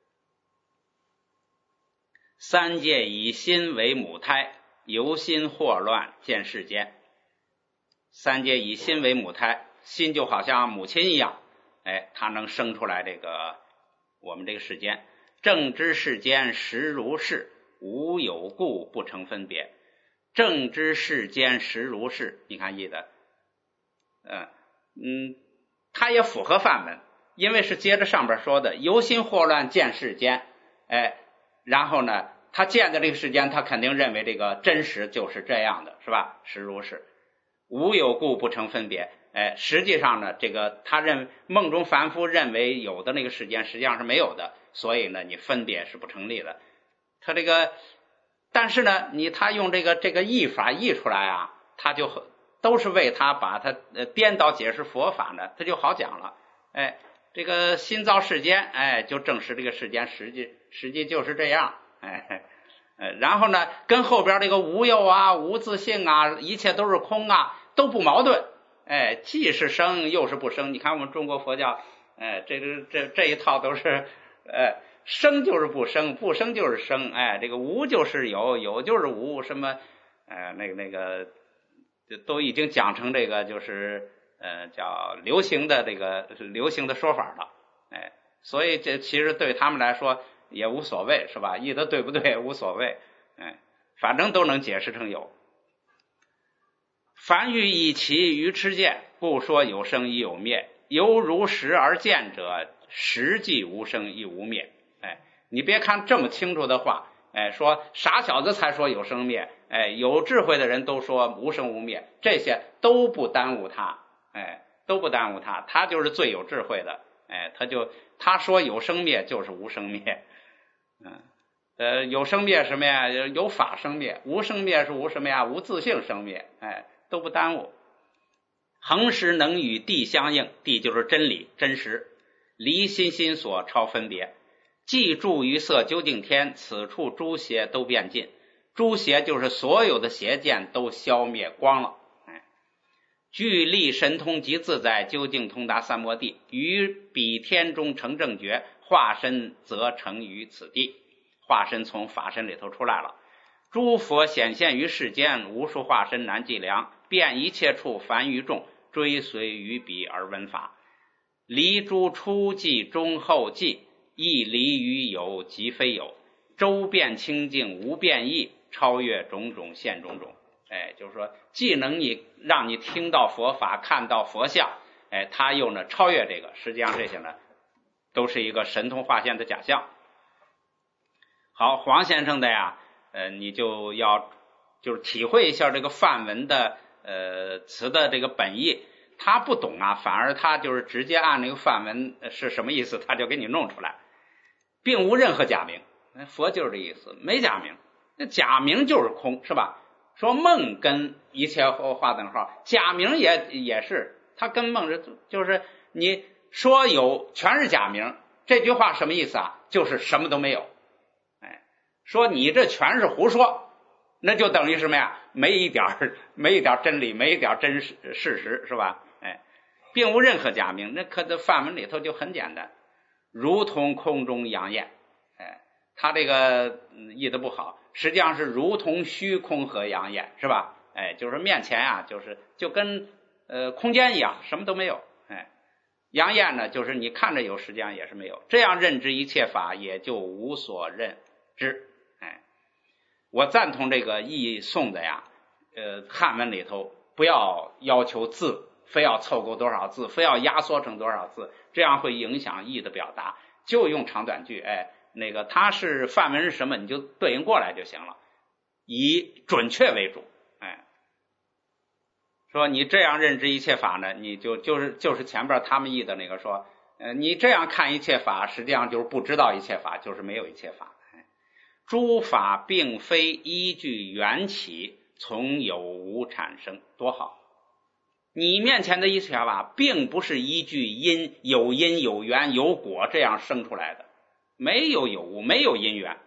三界以心为母胎，由心惑乱见世间。三界以心为母胎，心就好像母亲一样，它能生出来这个我们这个世间。正知世间实如是，无有故不成分别。正知世间实如是，你看译的它也符合范文，因为是接着上边说的由心惑乱见世间，然后呢他见的这个世间，他肯定认为这个真实就是这样的，是吧？实如是，无有故不成分别。实际上呢，这个他梦中凡夫认为有的那个世间实际上是没有的，所以呢你分别是不成立的。他这个但是呢他用这个译法译出来啊，他就都是为他把他颠倒解释佛法呢，他就好讲了。这个心造世间，就证实这个世间实际就是这样。然后呢跟后边这个无有啊、无自性啊、一切都是空啊都不矛盾。既是生又是不生。你看我们中国佛教，这一套都是生就是不生，不生就是生，这个无就是有，有就是无，什么那个都已经讲成这个就是叫流行的说法了。所以这其实对他们来说也无所谓，是吧？译的对不对无所谓，反正都能解释成有。凡欲以其愚痴见，不说有生亦有灭，犹如实而见者，实际无生亦无灭。你别看这么清楚的话，说傻小子才说有生灭，有智慧的人都说无生无灭，这些都不耽误他，都不耽误他，他就是最有智慧的，他说有生灭就是无生灭。有生灭什么呀？有法生灭，无生灭是无什么呀？无自性生灭，都不耽误。恒时能与地相应，地就是真理真实，离心心所超分别。既住于色究竟天，此处诸邪都变尽，诸邪就是所有的邪见都消灭光了。具力神通及自在，究竟通达三摩地，于彼天中成正觉，化身则成于此地。化身从法身里头出来了。诸佛显现于世间，无数化身难计量，遍一切处凡于众， 追随于彼而闻法。离诸初际中后际，亦离于有即非有，周遍清净无变异，超越种种现种种。就是说既能让你听到佛法，看到佛像，他又呢超越这个，实际上这些呢都是一个神通化现的假象。好，黄先生的呀，你就是体会一下这个梵文的词的这个本意。他不懂啊，反而他就是直接按那个梵文是什么意思，他就给你弄出来，并无任何假名。佛就是这意思，没假名，那假名就是空，是吧？说梦跟一切划等号，假名也是，它跟梦就是你说有全是假名，这句话什么意思啊？就是什么都没有。说你这全是胡说，那就等于什么呀？没一点真理，没一点真事实，是吧？并无任何假名。那可在梵文里头就很简单，如同空中阳焰。他这个译的不好，实际上是如同虚空和阳焰，是吧？就是面前啊，就跟空间一样，什么都没有。阳焰呢，就是你看着有，实际上也是没有。这样认知一切法，也就无所认知。我赞同这个译诵的呀，汉文里头不要要求字，非要凑够多少字，非要压缩成多少字，这样会影响译的表达。就用长短句，那个它是梵文是什么，你就对应过来就行了，以准确为主。说你这样认知一切法呢，你就是前边他们译的那个说，你这样看一切法，实际上就是不知道一切法，就是没有一切法。诸法并非依据缘起，从有无产生，多好！你面前的一切法，并不是依据因有缘有果这样生出来的，没有有无，没有因缘。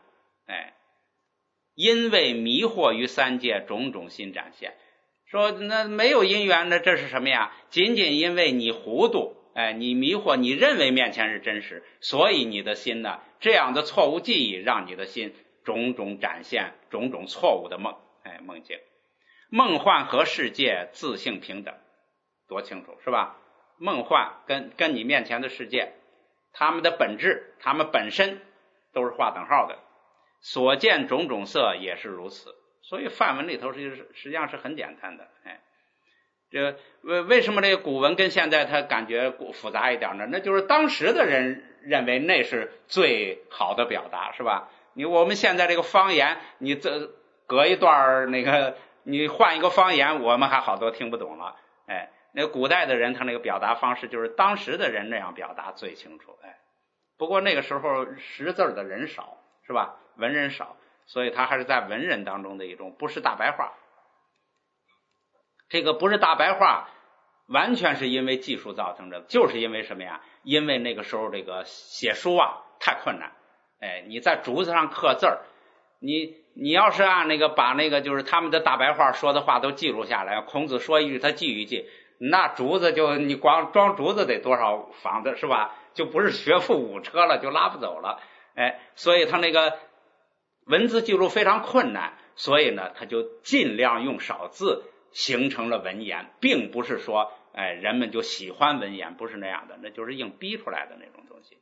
因为迷惑于三界，种种心展现。说那没有因缘呢，这是什么呀？仅仅因为你糊涂，你迷惑，你认为面前是真实，所以你的心呢，这样的错误记忆让你的心种种展现种种错误的梦境。梦幻和世界自性平等，多清楚，是吧？梦幻跟你面前的世界，它们的本质，它们本身都是划等号的，所见种种色也是如此。所以梵文里头实际上是很简单的。这为什么这个古文跟现在他感觉复杂一点呢？那就是当时的人认为那是最好的表达，是吧？我们现在这个方言，你这隔一段那个你换一个方言，我们还好多听不懂了。那古代的人他那个表达方式就是当时的人那样表达最清楚。不过那个时候识字的人少，是吧？文人少，所以他还是在文人当中的一种不是大白话。这个不是大白话完全是因为技术造成的，就是因为什么呀？因为那个时候这个写书啊太困难。你在竹子上刻字儿，你要是按那个把那个就是他们的大白话说的话都记录下来，孔子说一句他记一句，那竹子就你光装竹子得多少房子，是吧？就不是学富五车了，就拉不走了。所以他那个文字记录非常困难，所以呢他就尽量用少字形成了文言，并不是说人们就喜欢文言，不是那样的，那就是硬逼出来的那种东西。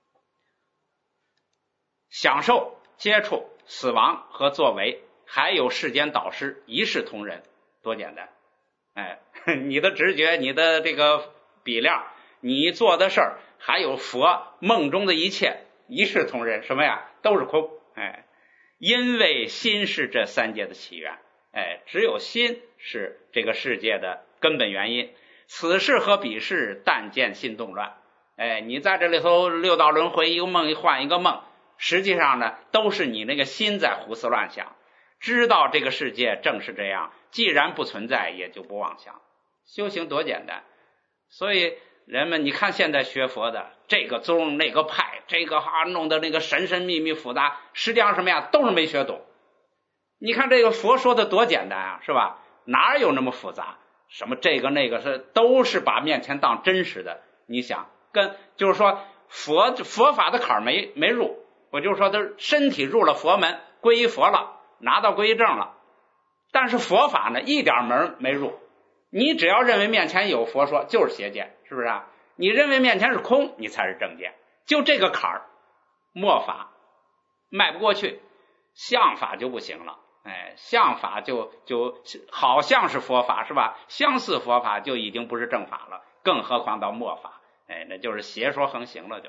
享受、接触、死亡和作为，还有世间导师，一视同仁，多简单。你的直觉，你的这个比量，你做的事儿，还有佛梦中的一切，一视同仁，什么呀？都是空。因为心是这三界的起源，只有心是这个世界的根本原因。此事和彼事，但见心动乱。你在这里头六道轮回，一个梦换一个梦，实际上呢，都是你那个心在胡思乱想。知道这个世界正是这样，既然不存在，也就不妄想。修行多简单。所以人们你看现在学佛的这个宗那个派，这个弄得那个神神秘秘复杂，实际上什么呀？都是没学懂。你看这个佛说的多简单啊，是吧？哪有那么复杂？什么这个那个都是把面前当真实的。你想就是说佛法的坎儿没入，我就说他身体入了佛门，皈依佛了，拿到皈依证了，但是佛法呢一点门没入。 你只要认为面前有佛说，就是邪见，是不是啊？你认为面前是空，你才是正见。就这个坎儿，末法迈不过去，相法就不行了。相法就好像是佛法，是吧？相似佛法就已经不是正法了，更何况到末法，那就是邪说横行了就。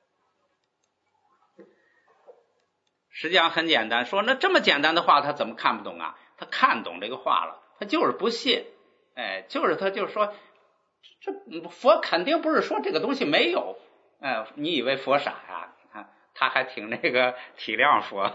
实际上很简单，说那这么简单的话他怎么看不懂啊？他看懂这个话了，他就是不信，他就是说这佛肯定不是说这个东西没有，你以为佛傻呀？他还挺那个体谅佛，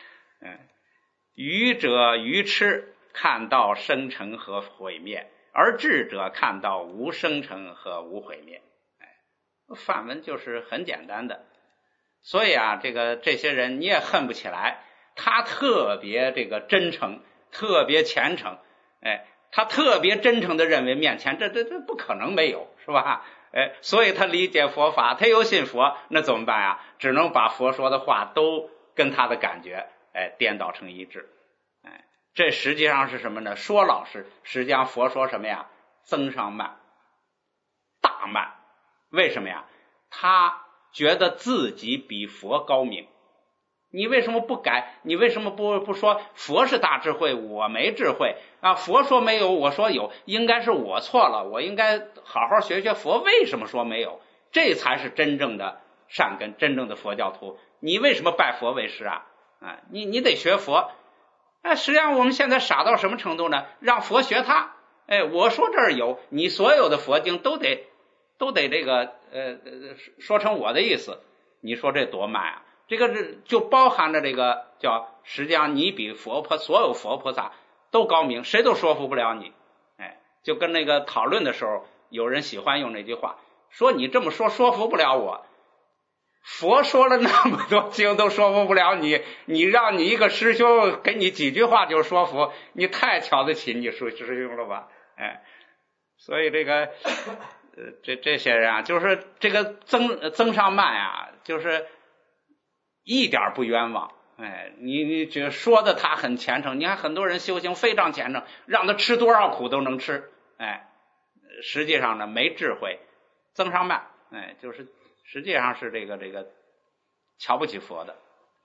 愚者愚痴看到生成和毁灭，而智者看到无生成和无毁灭。梵文就是很简单的，所以啊，这些人你也恨不起来，他特别这个真诚，特别虔诚，他特别真诚的认为面前这不可能没有，是吧？所以他理解佛法，他又信佛，那怎么办呀？只能把佛说的话都跟他的感觉颠倒成一致。这实际上是什么呢？说老实，实际上佛说什么呀？增上慢，大慢。为什么呀？他觉得自己比佛高明。你为什么不改？你为什么不说佛是大智慧，我没智慧啊？佛说没有，我说有，应该是我错了，我应该好好学学佛为什么说没有，这才是真正的善根，真正的佛教徒。你为什么拜佛为师啊？你得学佛。实际上我们现在傻到什么程度呢？让佛学他。我说这儿有，你所有的佛经都得这个说成我的意思。你说这多慢啊！这个就包含着这个叫，实际上你比所有佛菩萨都高明，谁都说服不了你。就跟那个讨论的时候，有人喜欢用那句话，说你这么说服不了我。佛说了那么多经都说服不了你，你让你一个师兄给你几句话就说服，你太瞧得起你师兄了吧？所以这个这些人啊，就是这个增上慢啊，就是一点不冤枉。你觉说的他很虔诚，你看很多人修行非常虔诚，让他吃多少苦都能吃，实际上呢没智慧，增上慢，就是实际上是这个瞧不起佛的。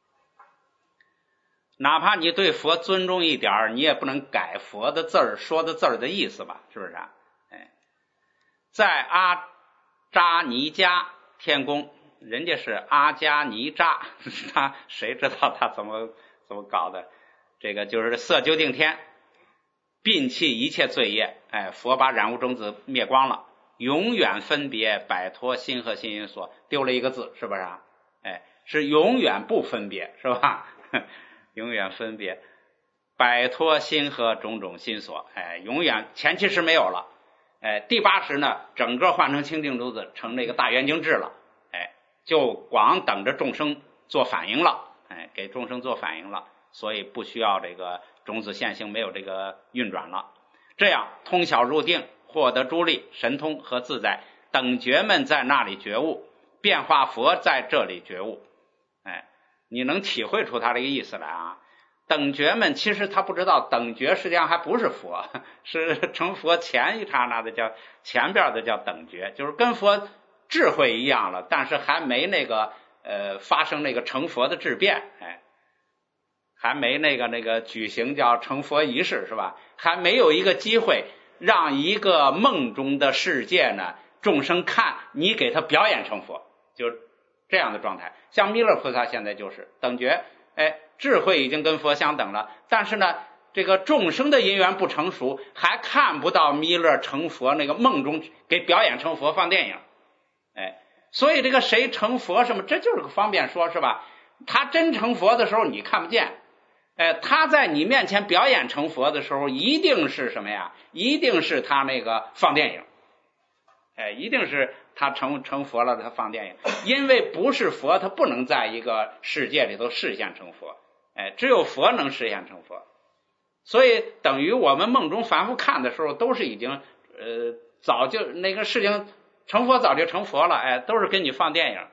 哪怕你对佛尊重一点，你也不能改佛的字儿说的字儿的意思吧？是不是啊？在阿扎尼迦天宫，人家是阿加尼扎，他谁知道他怎么搞的？这个就是色究竟天，摒弃一切罪业，佛把染污种子灭光了，永远分别，摆脱心和心因所，丢了一个字，是不是啊？是永远不分别，是吧？永远分别，摆脱心和种种心所，永远前期是没有了。第八识呢，整个换成清净种子，成那个大圆净智了，就光等着众生做反应了，给众生做反应了，所以不需要这个种子现行，没有这个运转了。这样通晓入定，获得诸力、神通和自在，等觉们在那里觉悟，变化佛在这里觉悟。你能体会出他这个意思来啊？等觉们其实他不知道，等觉实际上还不是佛，是成佛前一刹那的叫前边的叫等觉，就是跟佛智慧一样了，但是还没那个发生那个成佛的质变，还没那个举行叫成佛仪式，是吧？还没有一个机会让一个梦中的世界呢，众生看你给他表演成佛，就是这样的状态。像弥勒菩萨现在就是等觉，智慧已经跟佛相等了，但是呢这个众生的因缘不成熟，还看不到弥勒成佛那个梦中给表演成佛放电影。所以这个谁成佛什么，这就是个方便说，是吧？他真成佛的时候你看不见，他在你面前表演成佛的时候一定是什么呀？一定是他那个放电影，一定是他成佛了他放电影，因为不是佛他不能在一个世界里头实现成佛，只有佛能实现成佛。所以等于我们梦中凡夫看的时候都是已经早就那个事情成佛早就成佛了，都是给你放电影，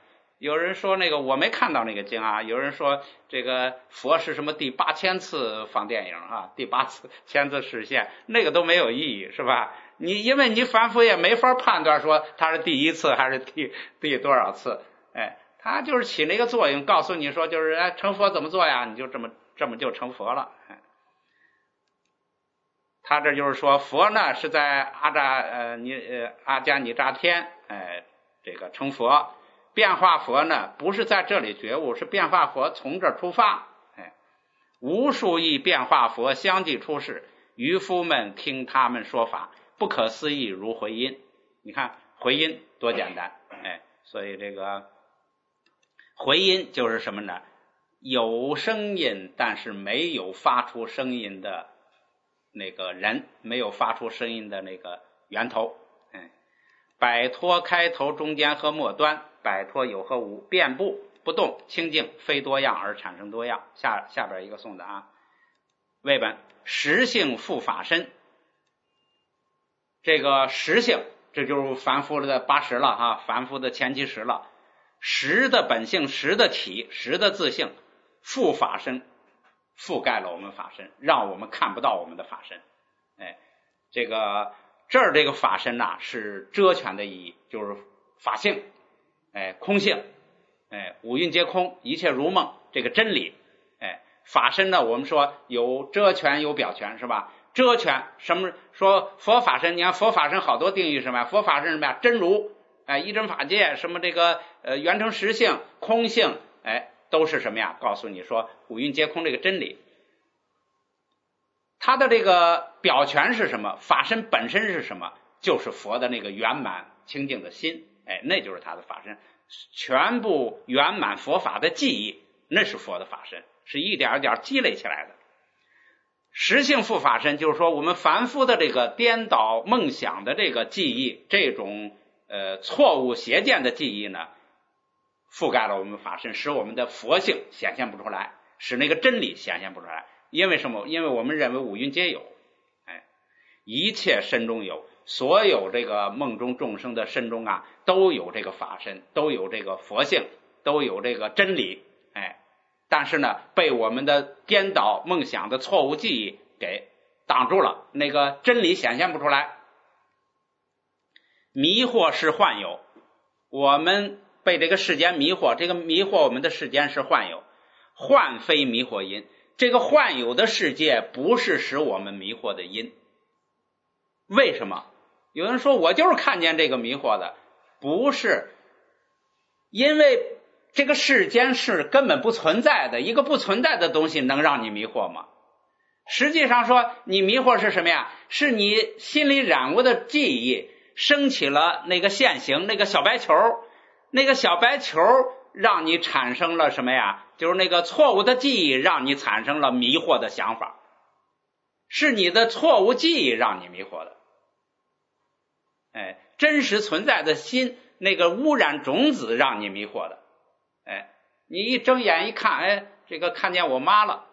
有人说那个我没看到那个经啊，有人说这个佛是什么第8000次放电影啊，第8000次实现，那个都没有意义，是吧？因为你凡夫也没法判断说它是第1次还是第多少次，它就是起那个作用，告诉你说就是成佛怎么做呀，你就这么就成佛了。他这就是说佛呢是在阿迦尼扎天这个成佛，变化佛呢不是在这里觉悟，是变化佛从这儿出发，无数亿变化佛相继出世，渔夫们听他们说法，不可思议如回音。你看回音多简单，所以这个回音就是什么呢？有声音但是没有发出声音的那个人，没有发出声音的那个源头。摆脱开头中间和末端，摆脱有和无，遍布不动清净，非多样而产生多样。下边一个颂的啊，为本实性复法身。这个实性这就是凡夫的80了啊，凡夫的前期10了。实的本性，实的体，实的自性，复法身，覆盖了我们法身，让我们看不到我们的法身。这个法身呐，是遮全的意义，就是法性，空性，五蕴皆空，一切如梦，这个真理。法身呢，我们说有遮全有表全，是吧？遮全什么？说佛法身，你看佛法身好多定义什么呀？佛法身什么呀？真如，一真法界，什么这个圆成实性、空性，都是什么呀？告诉你说五蕴皆空这个真理。它的这个表全是什么？法身本身是什么？就是佛的那个圆满清净的心，那就是他的法身，全部圆满佛法的记忆，那是佛的法身，是一点一点积累起来的。实性复法身就是说我们凡夫的这个颠倒梦想的这个记忆，这种错误邪见的记忆呢，覆盖了我们法身，使我们的佛性显现不出来，使那个真理显现不出来。因为什么？因为我们认为五蕴皆有，一切身中有，所有这个梦中众生的身中啊，都有这个法身，都有这个佛性，都有这个真理，但是呢，被我们的颠倒梦想的错误记忆给挡住了，那个真理显现不出来。迷惑是幻有，我们被这个世间迷惑，这个迷惑我们的世间是幻有，幻非迷惑因。这个幻有的世界不是使我们迷惑的因。为什么？有人说我就是看见这个迷惑的，不是，因为这个世间是根本不存在的，一个不存在的东西能让你迷惑吗？实际上说你迷惑是什么呀？是你心里染污的记忆升起了那个现行，那个小白球，那个小白球让你产生了什么呀？就是那个错误的记忆让你产生了迷惑的想法，是你的错误记忆让你迷惑的。真实存在的心那个污染种子让你迷惑的。你一睁眼一看，这个看见我妈了，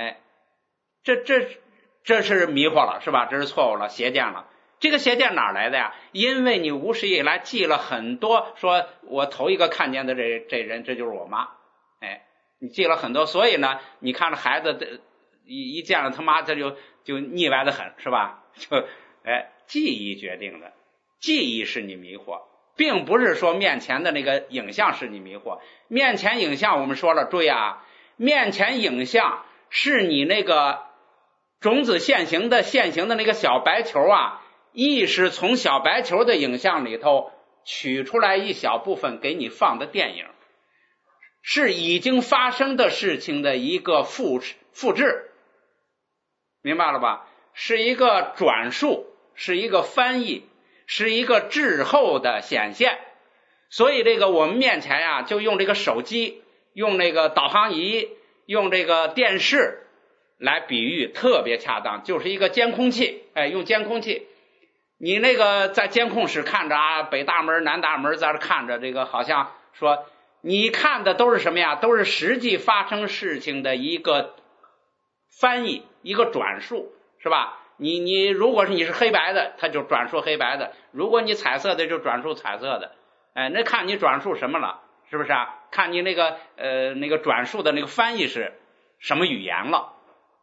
这是迷惑了，是吧？这是错误了，邪见了。这个邪见哪来的呀？因为你无始以来记了很多，说我头一个看见的这人，这就是我妈，你记了很多，所以呢，你看着孩子一见了他妈，他就腻歪的很，是吧？记忆决定的，记忆是你迷惑，并不是说面前的那个影像是你迷惑。面前影像我们说了，注意啊，面前影像是你那个种子现行的那个小白球啊，意识从小白球的影像里头取出来一小部分给你放的电影，是已经发生的事情的一个复制，明白了吧？是一个转述，是一个翻译，是一个滞后的显现。所以这个我们面前啊，就用这个手机，用这个导航仪，用这个电视来比喻特别恰当，就是一个监控器，用监控器。你那个在监控室看着啊，北大门南大门在这看着，这个好像说你看的都是什么呀？都是实际发生事情的一个翻译，一个转述，是吧？你如果是你是黑白的，它就转述黑白的；如果你彩色的，就转述彩色的。那看你转述什么了， 是不是啊？看你那个转述的那个翻译是什么语言了。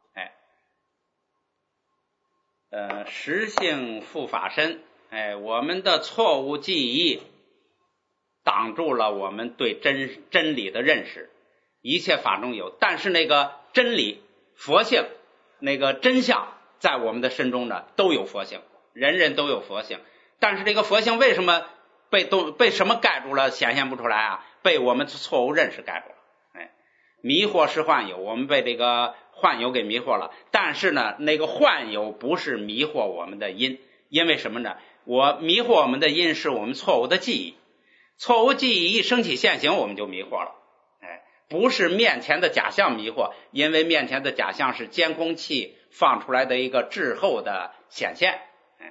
实性复法身，我们的错误记忆挡住了我们对真理的认识。一切法中有，但是那个真理佛性那个真相在我们的身中呢都有佛性，人人都有佛性，但是这个佛性为什么被什么盖住了，显现不出来啊？被我们错误认识盖住了。迷惑是幻有，我们被这个幻有给迷惑了，但是呢那个幻有不是迷惑我们的因，因为什么呢？迷惑我们的因是我们错误的记忆，错误记忆一升起现行我们就迷惑了。不是面前的假象迷惑，因为面前的假象是监控器放出来的一个滞后的显现。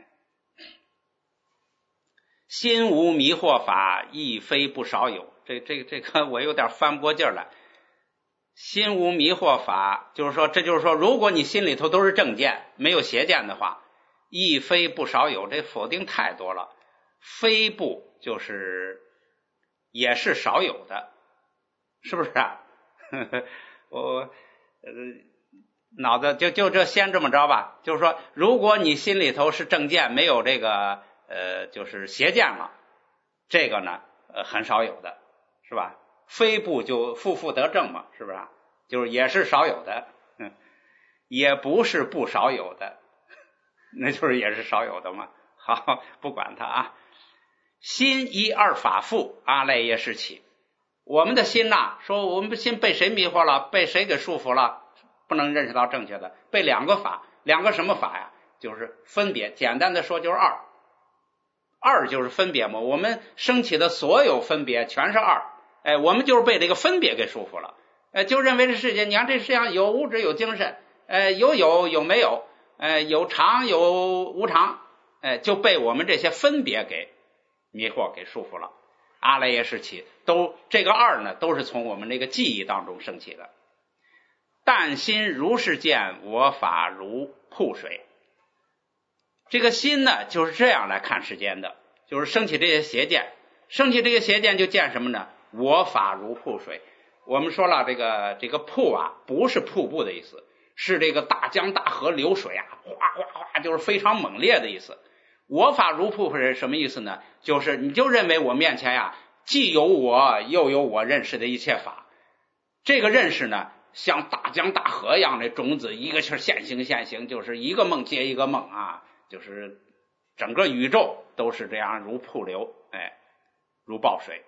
心无迷惑法，亦非不少有。这个我有点翻不过劲儿来。心无迷惑法，就是说，如果你心里头都是正见，没有邪见的话，亦非不少有。这否定太多了，非不就是也是少有的，是不是啊？我脑子就这先这么着吧，就是说，如果你心里头是正见，没有这个就是邪见了，这个呢很少有的，是吧？非不就复得正嘛，是不是啊？就是也是少有的，也不是不少有的，那就是也是少有的嘛。好，不管它啊。心一二法复，阿赖耶识起。我们的心呐，说我们的心被谁迷惑了，被谁给束缚了，不能认识到正确的，被两个法，两个什么法呀？就是分别，简单的说就是二就是分别嘛。我们升起的所有分别全是二，我们就是被这个分别给束缚了，就认为这世界，你看这世界上有物质有精神，有没有，有常有无常，就被我们这些分别给迷惑给束缚了。阿赖耶识起，这个二呢，都是从我们那个记忆当中升起的。但心如是见，我法如瀑水。这个心呢，就是这样来看世间的，就是升起这些邪见，升起这个邪见就见什么呢？我法如瀑水。我们说了，这个瀑啊，不是瀑布的意思，是这个大江大河流水啊，哗哗哗，就是非常猛烈的意思。我法如瀑水是什么意思呢？就是你就认为我面前呀，既有我又有我认识的一切法，这个认识呢，像大江大河一样的种子，一个气现行，就是一个梦接一个梦啊，就是整个宇宙都是这样如瀑流，如暴水。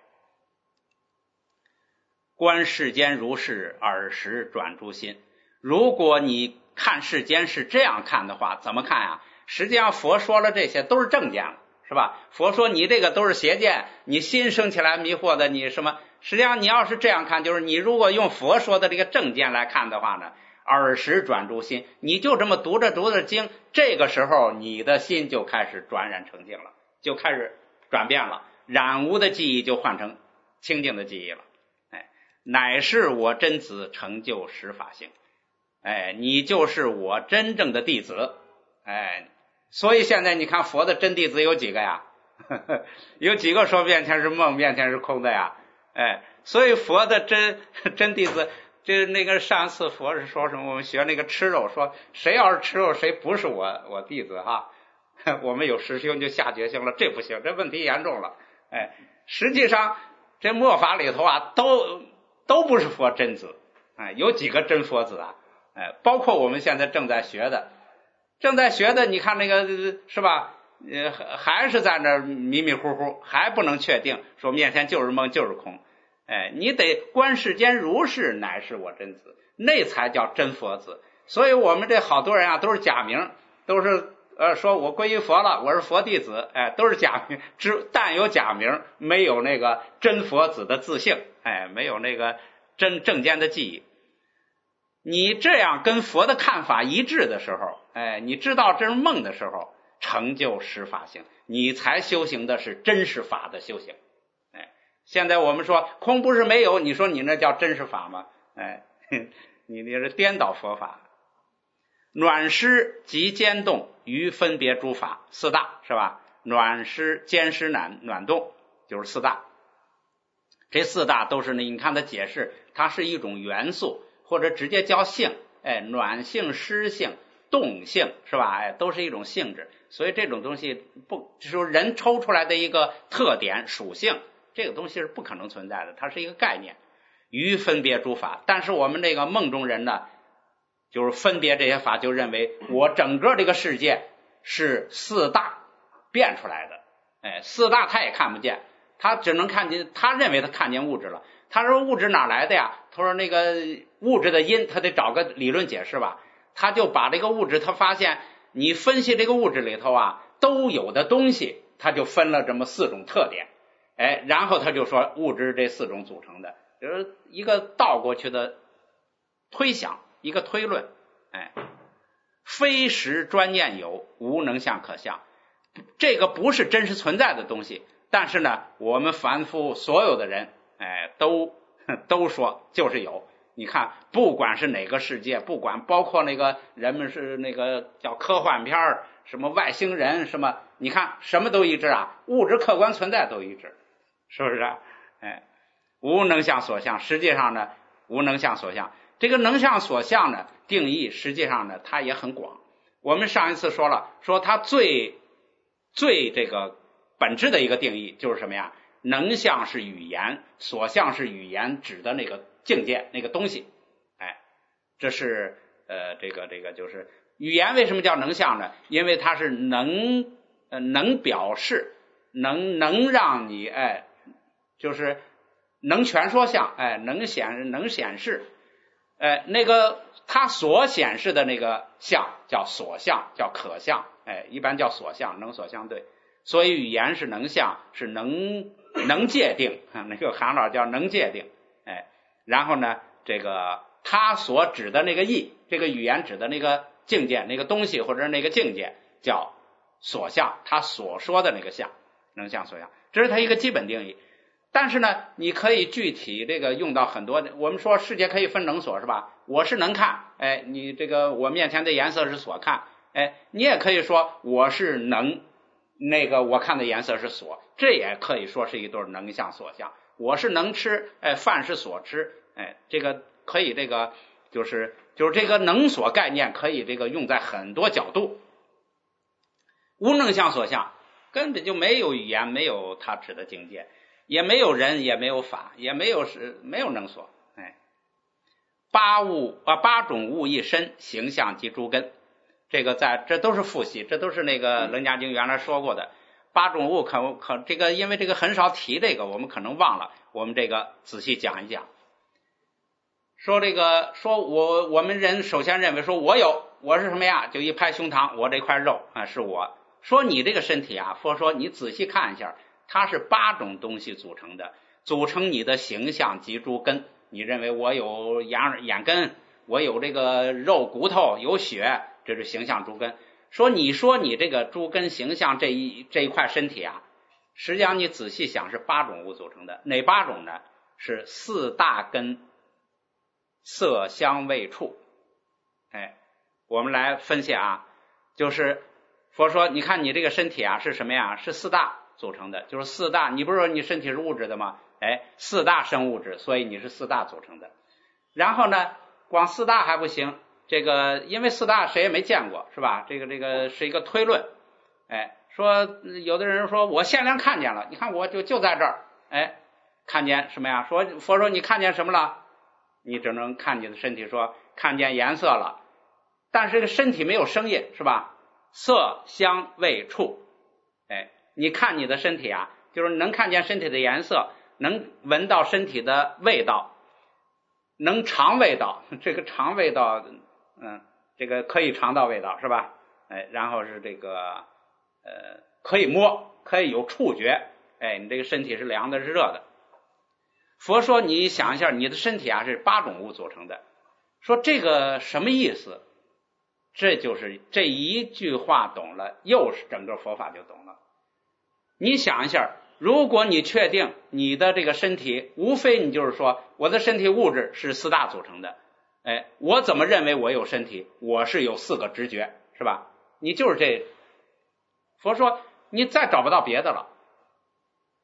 观世间如是，尔时转诸心。如果你看世间是这样看的话，怎么看啊？实际上佛说了这些都是正见了，是吧？佛说你这个都是邪见，你心生起来迷惑的，你什么？实际上你要是这样看，就是你如果用佛说的这个正见来看的话呢，尔时转诸心，你就这么读着经，这个时候你的心就开始转染成净了，就开始转变了，染污的记忆就换成清净的记忆了。乃是我真子成就实法性。你就是我真正的弟子。所以现在你看佛的真弟子有几个呀？有几个说面前是梦，面前是空的呀？所以佛的真弟子，就那个上次佛是说什么？我们学那个吃肉，说谁要是吃肉，谁不是我弟子哈？我们有师兄就下决心了，这不行，这问题严重了。实际上这末法里头啊，都不是佛真子。有几个真佛子啊？包括我们现在正在学的，你看那个是吧？还是在那迷迷糊糊，还不能确定说面前就是梦就是空。你得观世间如是，乃是我真子，那才叫真佛子。所以我们这好多人啊，都是假名，都是说我归于佛了，我是佛弟子，都是假名，但有假名，没有那个真佛子的自性，没有那个真正见的记忆。你这样跟佛的看法一致的时候，你知道这是梦的时候，成就实法性，你才修行的是真实法的修行。现在我们说空不是没有，你说你那叫真实法吗？你是颠倒佛法。暖湿即坚动于分别诸法，四大是吧？暖湿坚湿暖动就是四大。 这四大都是你看它解释，它是一种元素，或者直接叫性，暖性、湿性、动性，是吧？都是一种性质。所以这种东西就是说人抽出来的一个特点属性，这个东西是不可能存在的，它是一个概念。于分别诸法，但是我们这个梦中人呢，就是分别这些法，就认为我整个这个世界是四大变出来的，四大他也看不见，他只能看见，他认为他看见物质了。他说物质哪来的呀？他说那个物质的因，他得找个理论解释吧。他就把这个物质，他发现你分析这个物质里头啊都有的东西，他就分了这么4种特点，然后他就说物质这4种组成的，就是一个倒过去的推想，一个推论，非实专念有，无能相可相。这个不是真实存在的东西，但是呢，我们凡夫所有的人，都说就是有。你看，不管是哪个世界，不管包括那个人们是那个叫科幻片什么外星人什么，你看什么都一致啊，物质客观存在都一致，是不是啊？无能相所相，实际上呢，无能相所相，这个能相所相呢，定义实际上呢，它也很广。我们上一次说了，说它最这个本质的一个定义就是什么呀？能相是语言，所相是语言指的那个境界，那个东西。这是这个就是语言为什么叫能相呢？因为它是能表示，能让你就是能全说相，能显示，那个它所显示的那个相叫所相，叫可相，一般叫所相，能所相对。所以语言是能相，是能界定，那个韩老叫能界定，然后呢，这个他所指的那个义，这个语言指的那个境界，那个东西或者那个境界叫所相，他所说的那个相，能相所相，这是他一个基本定义。但是呢，你可以具体这个用到很多，我们说世界可以分能所，是吧？我是能看，你这个我面前的颜色是所看，你也可以说我是能，那个我看的颜色是所，这也可以说是一对能相所相。我是能吃，饭是所吃，这个可以，这个就是这个能所概念可以这个用在很多角度。无能相所相，根本就没有语言，没有他指的境界，也没有人，也没有法，也没有能所。八种物一身，形象及诸根。这个这都是复习，这都是那个楞伽经原来说过的。8种物这个因为这个很少提这个，我们可能忘了，我们这个仔细讲一讲。说这个我们人首先认为说我是什么呀？就一拍胸膛，我这块肉是我。说你这个身体啊，说你仔细看一下，它是8种东西组成的，组成你的形象及诸根。你认为我有眼根，我有这个肉骨头，有血，这是形象诸根。你说你这个诸根形象这一块身体啊，实际上你仔细想是8种物组成的。哪8种呢？是4大根，色香味触。我们来分析啊，就是说你看你这个身体啊是什么呀？是4大组成的，就是4大，你不是说你身体是物质的吗？4大生物质，所以你是4大组成的。然后呢，光4大还不行，这个因为4大谁也没见过，是吧？这个是一个推论。说有的人说我限量看见了，你看我就在这儿，看见什么呀？佛说你看见什么了？你只能看你的身体，说看见颜色了，但是这个身体没有声音，是吧？色香味触，你看你的身体啊，就是能看见身体的颜色，能闻到身体的味道，能尝味道，这个尝味道，这个可以尝到味道，是吧？然后是这个可以摸，可以有触觉，你这个身体是凉的，是热的。佛说你想一下，你的身体啊是8种物组成的，说这个什么意思？这就是这一句话懂了，又是整个佛法就懂了。你想一下，如果你确定你的这个身体，无非你就是说我的身体物质是4大组成的，我怎么认为我有身体？我是有4个直觉，是吧？你就是这。佛说你再找不到别的了，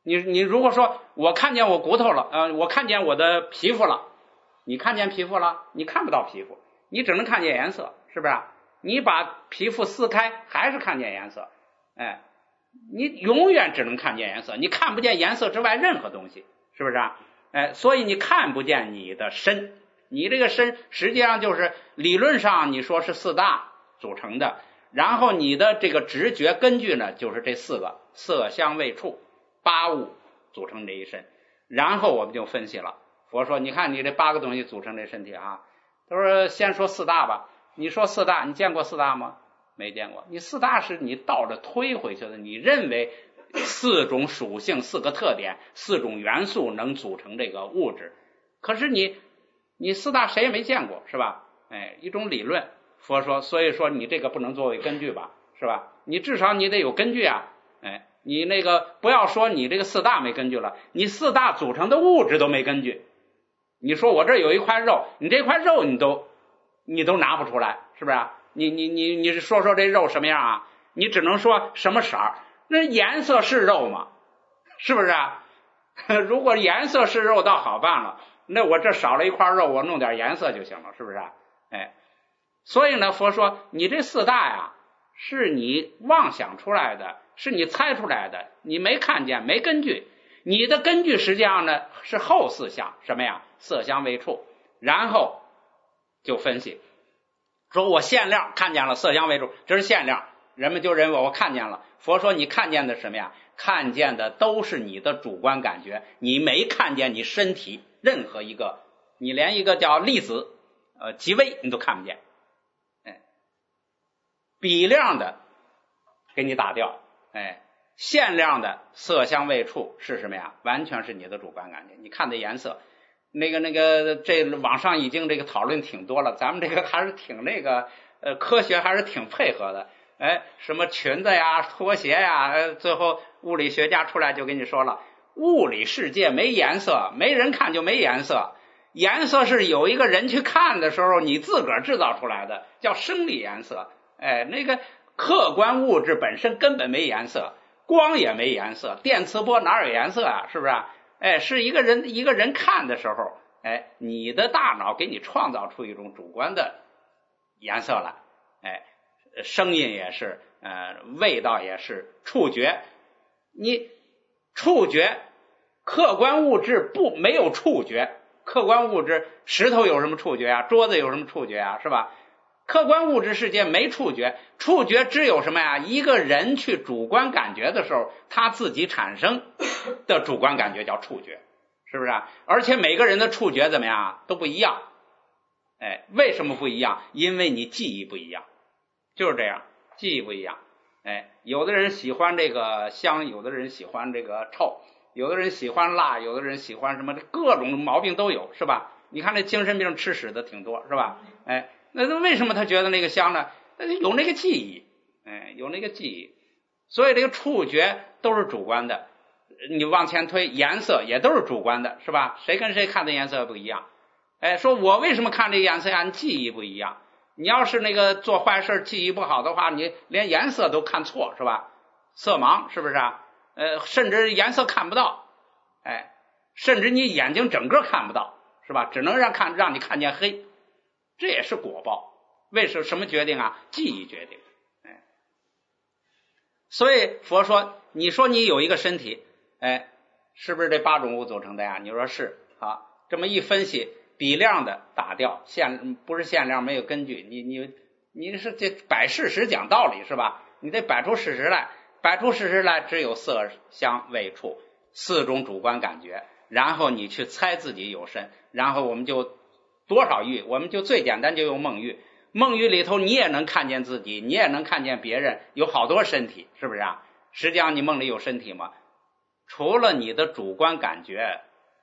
你如果说我看见我骨头了，我看见我的皮肤了，你看见皮肤了，你看不到皮肤，你只能看见颜色，是不是？你把皮肤撕开，还是看见颜色，哎，你永远只能看见颜色，你看不见颜色之外任何东西，是不是啊？哎，所以你看不见你的身，你这个身实际上就是理论上你说是四大组成的，然后你的这个直觉根据呢，就是这四个色香味触八物组成这一身。然后我们就分析了，佛说你看你这八个东西组成这身体啊，他说先说四大吧，你说四大，你见过四大吗？没见过。你四大是你倒着推回去的，你认为四种属性、四个特点、四种元素能组成这个物质，可是你四大谁也没见过，是吧？哎，一种理论。佛说，所以说你这个不能作为根据吧，是吧？你至少你得有根据啊，哎，你那个不要说你这个四大没根据了，你四大组成的物质都没根据。你说我这有一块肉，你这块肉你都拿不出来，是不是？你说这肉什么样啊？你只能说什么色儿，那颜色是肉吗？是不是啊？如果颜色是肉倒好办了，那我这少了一块肉，我弄点颜色就行了，是不是啊？哎，所以呢，佛说你这四大呀，是你妄想出来的，是你猜出来的，你没看见，没根据。你的根据实际上呢是后四项，什么呀？色香味触，然后就分析，说我限量看见了色香味触，这是限量，人们就认为我看见了。佛说你看见的什么呀？看见的都是你的主观感觉，你没看见你身体任何一个，你连一个叫粒子极微你都看不见，哎，比量的给你打掉，哎，限量的色香味触是什么呀？完全是你的主观感觉，你看的颜色。那个这网上已经这个讨论挺多了，咱们这个还是挺科学还是挺配合的。哎，什么裙子呀、拖鞋呀，最后物理学家出来就跟你说了，物理世界没颜色，没人看就没颜色，颜色是有一个人去看的时候你自个儿制造出来的，叫生理颜色。哎，那个客观物质本身根本没颜色，光也没颜色，电磁波哪有颜色啊？是不是？哎，是一个人看的时候，哎，你的大脑给你创造出一种主观的颜色来，哎，声音也是，味道也是，触觉，你触觉，客观物质没有触觉，客观物质石头有什么触觉啊？桌子有什么触觉啊？是吧？客观物质世界没触觉，触觉只有什么呀？一个人去主观感觉的时候，他自己产生的主观感觉叫触觉，是不是？而且每个人的触觉怎么样都不一样，哎，为什么不一样？因为你记忆不一样，就是这样，记忆不一样。哎，有的人喜欢这个香，有的人喜欢这个臭，有的人喜欢辣，有的人喜欢什么，各种毛病都有，是吧？你看这精神病吃屎的挺多，是吧？哎，那为什么他觉得那个香呢？有那个记忆，哎，有那个记忆，所以这个触觉都是主观的。你往前推，颜色也都是主观的，是吧？谁跟谁看的颜色不一样？哎，说我为什么看这个颜色呀？你记忆不一样。你要是那个做坏事记忆不好的话，你连颜色都看错，是吧？色盲是不是啊？甚至颜色看不到，哎，甚至你眼睛整个看不到，是吧？只能让你看见黑，这也是果报。为什么决定啊？记忆决定。哎，所以佛说，你说你有一个身体，哎，是不是这八种物组成的呀？你说是，好，这么一分析，比量的打掉，不是限量，没有根据，你是这摆事实讲道理，是吧？你得摆出事实来，只有色香味触四种主观感觉，然后你去猜自己有身，然后我们就多少欲，我们就最简单就用梦欲。梦欲里头你也能看见自己，你也能看见别人，有好多身体，是不是啊？实际上你梦里有身体吗？除了你的主观感觉，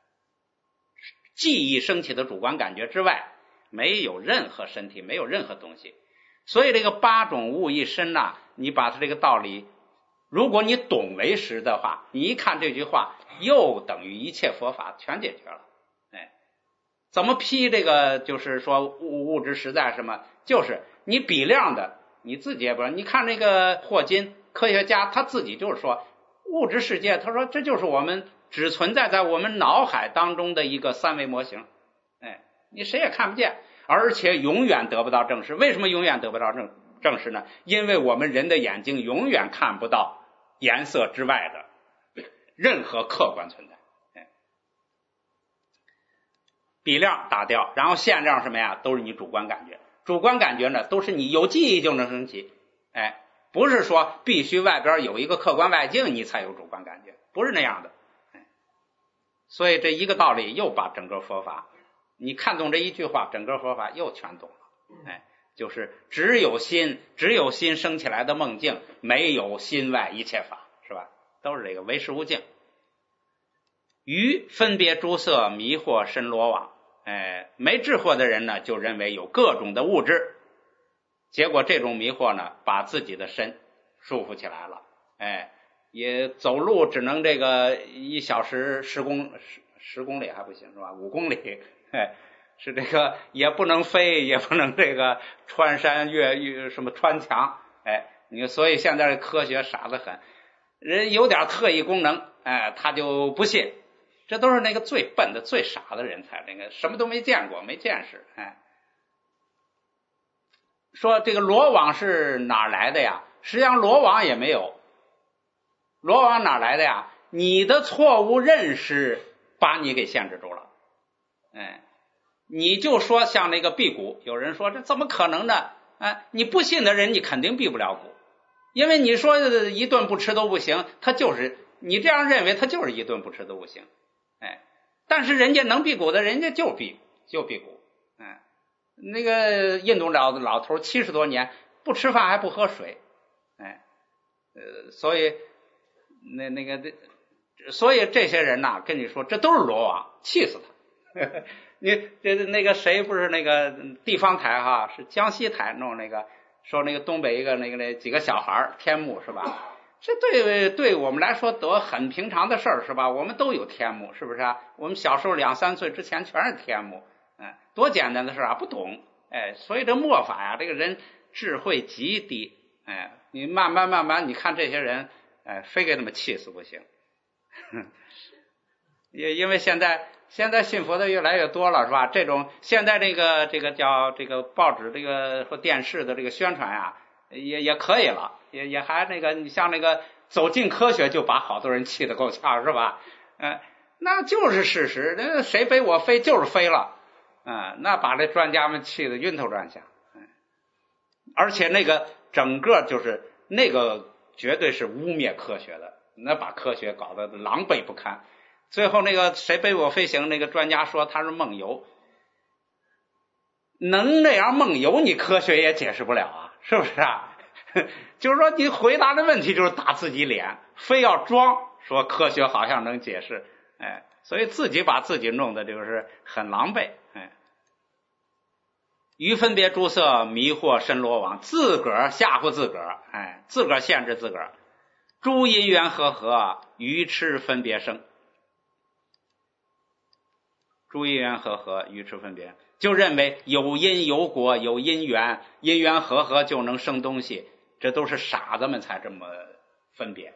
记忆升起的主观感觉之外，没有任何身体，没有任何东西。所以这个八种物一身呐，你把它这个道理，如果你懂为实的话，你一看这句话，又等于一切佛法全解决了。哎，怎么批这个？就是说物质实在什么？就是你比量的，你自己也不知道。你看这个霍金科学家他自己就是说， 物质世界，他说这就是我们只存在在我们脑海当中的一个三维模型，你谁也看不见，而且永远得不到证实。为什么永远得不到证实呢？因为我们人的眼睛永远看不到颜色之外的任何客观存在。比量打掉，然后限量什么呀？都是你主观感觉。主观感觉呢，都是你有记忆就能升起，不是说必须外边有一个客观外境你才有主观感觉，不是那样的。所以这一个道理又把整个佛法，你看懂这一句话，整个佛法又全懂了。就是只有心生起来的梦境，没有心外一切法，是吧？都是这个唯识无境。于分别诸色，迷惑深罗网。没智慧的人呢，就认为有各种的物质，结果这种迷惑呢，把自己的身束缚起来了。也走路只能这个1小时10公里还不行，是吧？5公里，是这个也不能飞，也不能这个穿山越什么穿墙，你所以现在的科学傻得很，人有点特异功能，他就不信。这都是那个最笨的最傻的人才，那个什么都没见过没见识。说这个罗网是哪来的呀？实际上罗网也没有，罗网哪来的呀？你的错误认识把你给限制住了。你就说像那个辟谷，有人说这怎么可能呢？你不信的人你肯定辟不了谷，因为你说一顿不吃都不行，他就是你这样认为，他就是一顿不吃都不行。但是人家能辟谷的，人家就辟谷。那个印度老头70多年不吃饭还不喝水，所以所以这些人呐，跟你说这都是罗网，气死他。你那个谁不是那个地方台哈，是江西台弄那个说那个东北一个那几个小孩天目是吧？这对我们来说都很平常的事儿，是吧？我们都有天目，是不是啊？我们小时候2、3岁之前全是天目，多简单的事啊，不懂，所以这末法呀，这个人智慧极低，你慢慢，你看这些人，非给他们气死不行。因为现在信佛的越来越多了，是吧？这种现在这个叫这个报纸这个和电视的这个宣传呀，也可以了，也还那个，你像那个走进科学就把好多人气得够呛，是吧？那就是事实，那谁背我飞就是飞了，那把这专家们气得晕头转向，而且那个整个就是那个绝对是污蔑科学的，那把科学搞得狼狈不堪。最后那个谁背我飞行那个专家说他是梦游，能那样梦游你科学也解释不了啊，是不是啊？就是说你回答的问题就是打自己脸，非要装说科学好像能解释，所以自己把自己弄得就是很狼狈。于分别诸色，迷惑深罗网，自个儿吓唬自个儿，自个儿限制自个儿。诸因缘和，愚痴分别生。诸因缘和，愚痴分别，就认为有因有果有因缘，因缘和就能生东西，这都是傻子们才这么分别。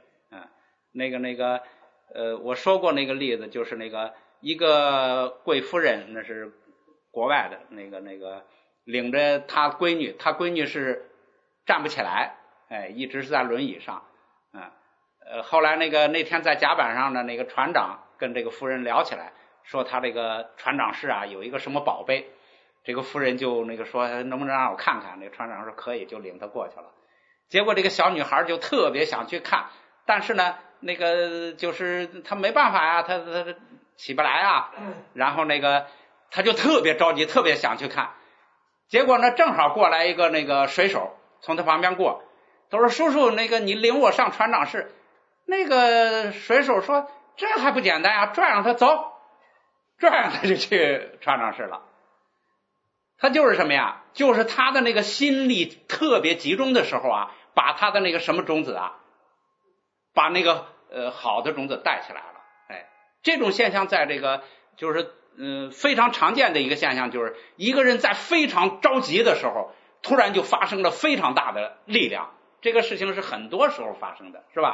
我说过那个例子，就是那个一个贵夫人，那是国外的那个领着他闺女是站不起来，一直是在轮椅上。后来那天在甲板上的那个船长跟这个夫人聊起来，说他这个船长室啊有一个什么宝贝，这个夫人就说能不能让我看看，那个船长说可以，就领他过去了。结果这个小女孩就特别想去看，但是呢那个就是他没办法呀，他起不来啊，然后他就特别着急，特别想去看。结果呢正好过来一个那个水手从他旁边过，他说叔叔你领我上船长室。那个水手说这还不简单啊，拽上他走，拽上他就去船长室了。他就是什么呀，就是他的那个心力特别集中的时候啊，把他的那个什么种子啊，把那个好的种子带起来了。这种现象在这个就是非常常见的一个现象，就是一个人在非常着急的时候突然就发生了非常大的力量，这个事情是很多时候发生的，是吧？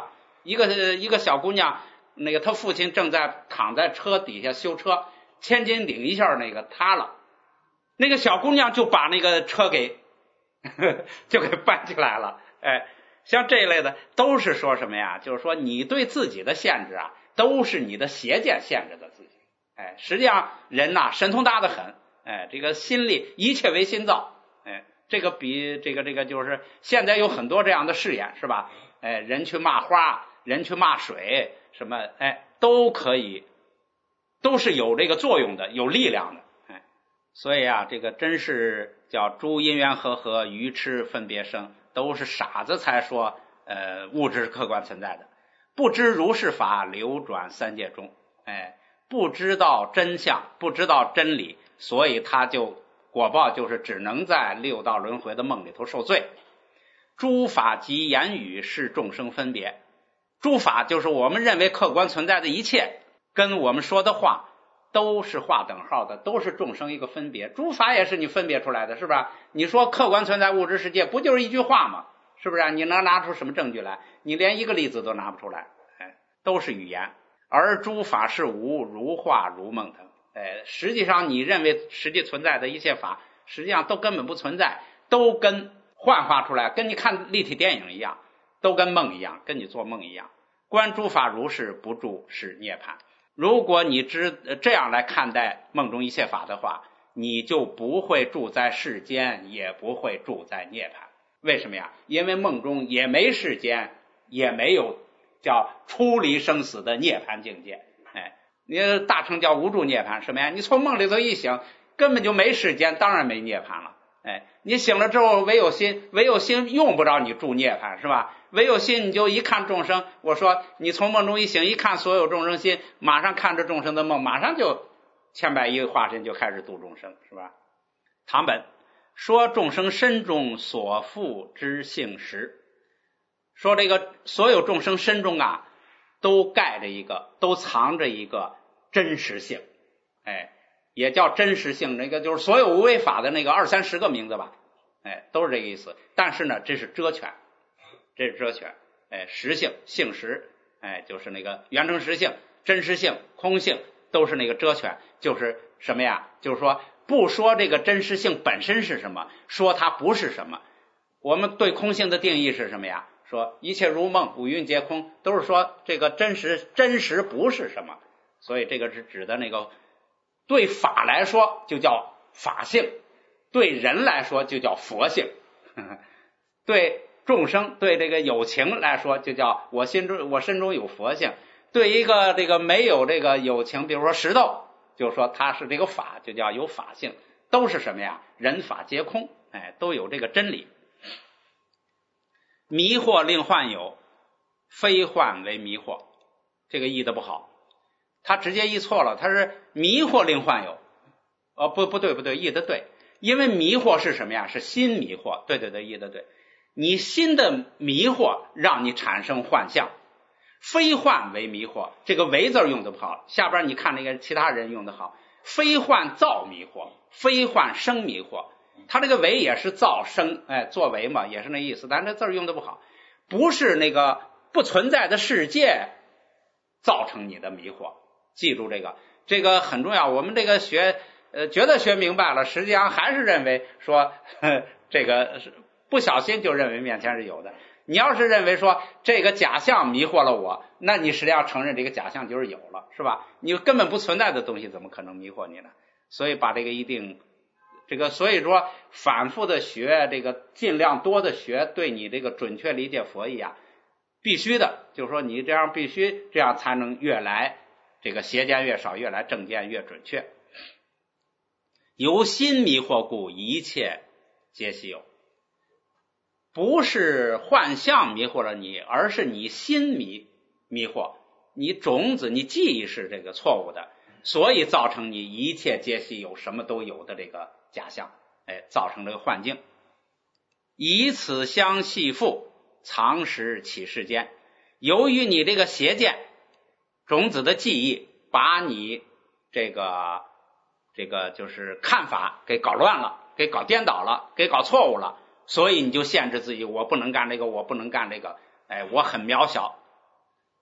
一个小姑娘，那个她父亲正在躺在车底下修车，千斤顶一下那个塌了，那个小姑娘就把那个车给就给搬起来了。哎，像这一类的都是说什么呀？就是说你对自己的限制啊，都是你的邪见限制的自己。哎，实际上人呐，神通大得很。哎，这个心里一切为心造。哎，这个比这个就是现在有很多这样的试验，是吧？哎，人去骂花，人去骂水，什么哎都可以，都是有这个作用的，有力量的。哎，所以啊，这个真是叫诸因缘和合，愚痴分别生，都是傻子才说物质是客观存在的，不知如是法流转三界中。哎，不知道真相，不知道真理，所以他就果报就是只能在六道轮回的梦里头受罪。诸法及言语是众生分别，诸法就是我们认为客观存在的一切，跟我们说的话都是划等号的，都是众生一个分别。诸法也是你分别出来的，是吧？你说客观存在物质世界，不就是一句话吗？是不是？你能拿出什么证据来？你连一个例子都拿不出来。哎，都是语言。而诸法是无，如画如梦等。实际上你认为实际存在的一切法，实际上都根本不存在，都跟幻化出来，跟你看立体电影一样，都跟梦一样，跟你做梦一样。观诸法如是，不住是涅槃。如果你这样来看待梦中一切法的话，你就不会住在世间，也不会住在涅槃。为什么呀？因为梦中也没世间，也没有叫出离生死的涅槃境界。哎，你大乘叫无住涅槃，什么呀？你从梦里头一醒，根本就没世间，当然没涅槃了。哎，你醒了之后唯有心，唯有心用不着你住涅槃，是吧？唯有心你就一看众生，我说你从梦中一醒，一看所有众生心，马上看着众生的梦，马上就千百亿化身就开始度众生，是吧？唐本说众生身中所附之性实，说这个所有众生身中啊，都盖着一个，都藏着一个真实性。哎，也叫真实性，那个就是所有无为法的那个20-30个名字吧。哎，都是这个意思。但是呢，这是遮权，这是遮权。哎，实性、性实，哎，就是那个原成实性、真实性、空性，都是那个遮权。就是什么呀？就是说不说这个真实性本身是什么，说它不是什么。我们对空性的定义是什么呀？说一切如梦，五蕴皆空，都是说这个真实不是什么。所以这个是指的那个对法来说就叫法性，对人来说就叫佛性，对众生对这个有情来说就叫我身中有佛性，对一个这个没有这个有情，比如说石头，就说它是这个法，就叫有法性。都是什么呀？人法皆空。哎，都有这个真理。迷惑令幻有，非幻为迷惑，这个译的不好，他直接译错了，他是迷惑令幻有。不对，译的对。因为迷惑是什么呀？是心迷惑。对，译的对。你心的迷惑让你产生幻象，非幻为迷惑。这个为字用的不好，下边你看那个其他人用的好。非幻造迷惑，非幻生迷惑。他这个为也是造生，哎，作为嘛，也是那意思，但这字用的不好。不是那个不存在的世界造成你的迷惑，记住这个很重要。我们这个觉得学明白了，实际上还是认为说这个不小心就认为面前是有的。你要是认为说这个假象迷惑了我，那你实际上承认这个假象就是有了，是吧？你根本不存在的东西怎么可能迷惑你呢？所以把这个一定所以说反复的学，这个尽量多的学，对你这个准确理解佛义啊，必须的，就是说你这样必须这样才能越来这个邪见越少，越来正见越准确。由心迷惑故，一切皆稀有。不是幻象迷惑了你，而是你心迷惑，你种子你记忆是这个错误的，所以造成你一切皆稀有，什么都有的这个假象，哎，造成这个幻境。以此相系缚，藏识起世间。由于你这个邪见种子的记忆，把你这个就是看法给搞乱了，给搞颠倒了，给搞错误了，所以你就限制自己，我不能干这个，我不能干这个，哎，我很渺小。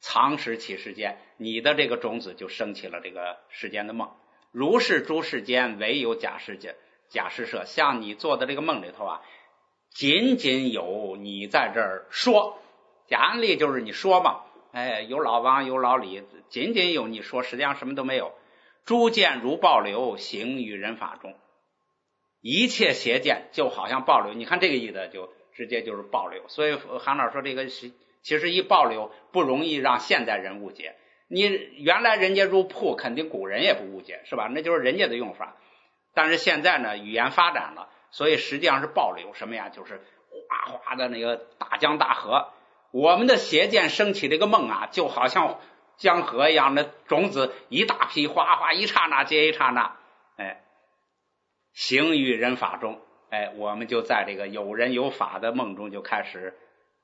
藏识起世间，你的这个种子就升起了这个世间的梦。如是诸世间，唯有假世界、假施设。像你做的这个梦里头啊，仅仅有你在这儿说，假案例就是你说嘛，有老王有老李，仅仅有你说，实际上什么都没有。诸见如暴流，行于人法中。一切邪见就好像暴流，你看这个意思就直接就是暴流。所以韩老说这个其实一暴流不容易让现代人误解。你原来人家如瀑，肯定古人也不误解，是吧？那就是人家的用法。但是现在呢，语言发展了，所以实际上是暴流。什么呀？就是哗哗的那个大江大河。我们的邪见升起这个梦啊，就好像江河一样的种子，一大批哗哗，一刹那接一刹那，行于人法中，我们就在这个有人有法的梦中就开始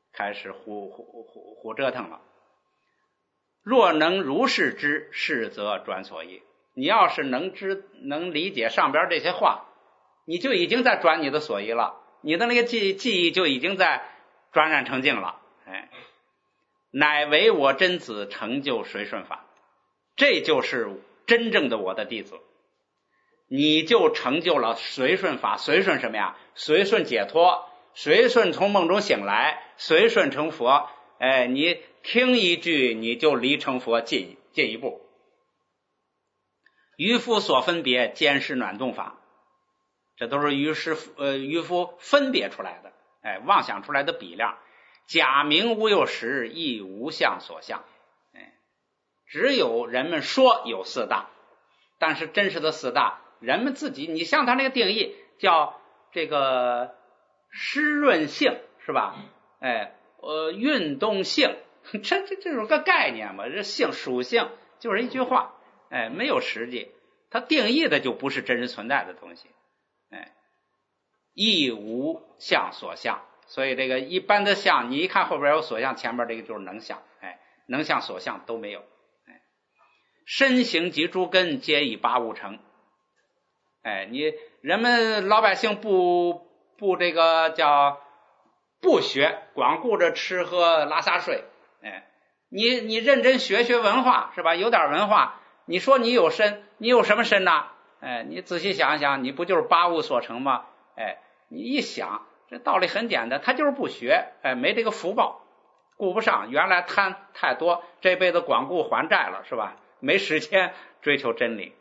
胡折腾了。若能如是知，是则转所依。你要是能理解上边这些话，你就已经在转你的所依了，你的那个记忆就已经在转染成净了。乃为我真子，成就随顺法，这就是真正的我的弟子。你就成就了随顺法。随顺什么呀？随顺解脱，随顺从梦中醒来，随顺成佛。你听一句，你就离成佛近一步。渔夫所分别，坚实暖动法，这都是渔夫分别出来的，妄想出来的比量。假名无有实，亦无相所相。只有人们说有四大，但是真实的四大，人们自己，你像他那个定义叫这个湿润性，是吧？运动性，这是个概念嘛？这性属性就是一句话，没有实际，它定义的就不是真实存在的东西，亦无相所相。所以这个一般的相，你一看后边有所相，前面这个就是能相，能相所相都没有。身形及诸根，皆以八物成。你人们老百姓不这个叫不学，光顾着吃喝拉撒睡。你认真学文化，是吧？有点文化，你说你有身，你有什么身呢？你仔细想一想，你不就是八物所成吗？你一想，这道理很简单，他就是不学，没这个福报，顾不上，原来贪太多，这辈子光顾还债了，是吧？没时间追求真理。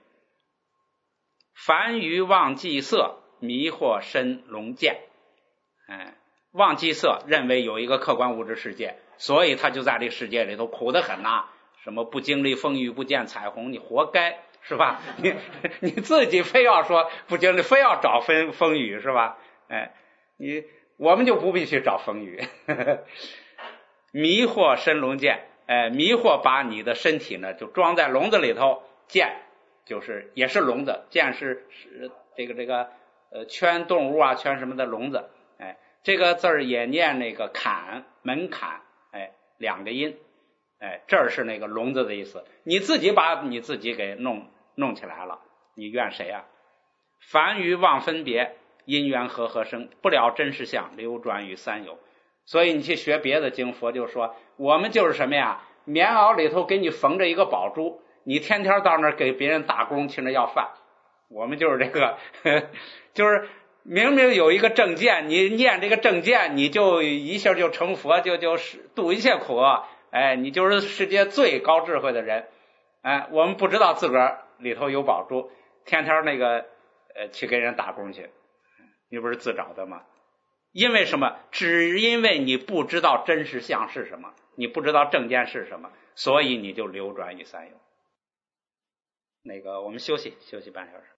凡于忘记色，迷惑身龙见。忘记色，认为有一个客观物质世界，所以他就在这个世界里头苦得很呐。什么不经历风雨，不见彩虹，你活该，是吧？你自己非要说不经历，非要找风雨，是吧？我们就不必去找风雨。迷惑身龙见，迷惑把你的身体呢就装在笼子里头，见就是也是笼子，见是这个圈动物啊，圈什么的笼子。这个字儿也念那个坎，门槛，两个音，这儿是那个笼子的意思。你自己把你自己给弄起来了，你怨谁啊？凡于妄分别，因缘和生，不了真实相，流转于三有。所以你去学别的经，佛就说我们就是什么呀？棉袄里头给你缝着一个宝珠，你天天到那儿给别人打工去那要饭。我们就是这个就是明明有一个正见，你念这个正见，你就一下就成佛，就是度一切苦，你就是世界最高智慧的人。我们不知道自个儿里头有宝珠，天天那个去给人打工去，你不是自找的吗？因为什么？只因为你不知道真实相是什么，你不知道正见是什么，所以你就流转于三有。我们休息半小时。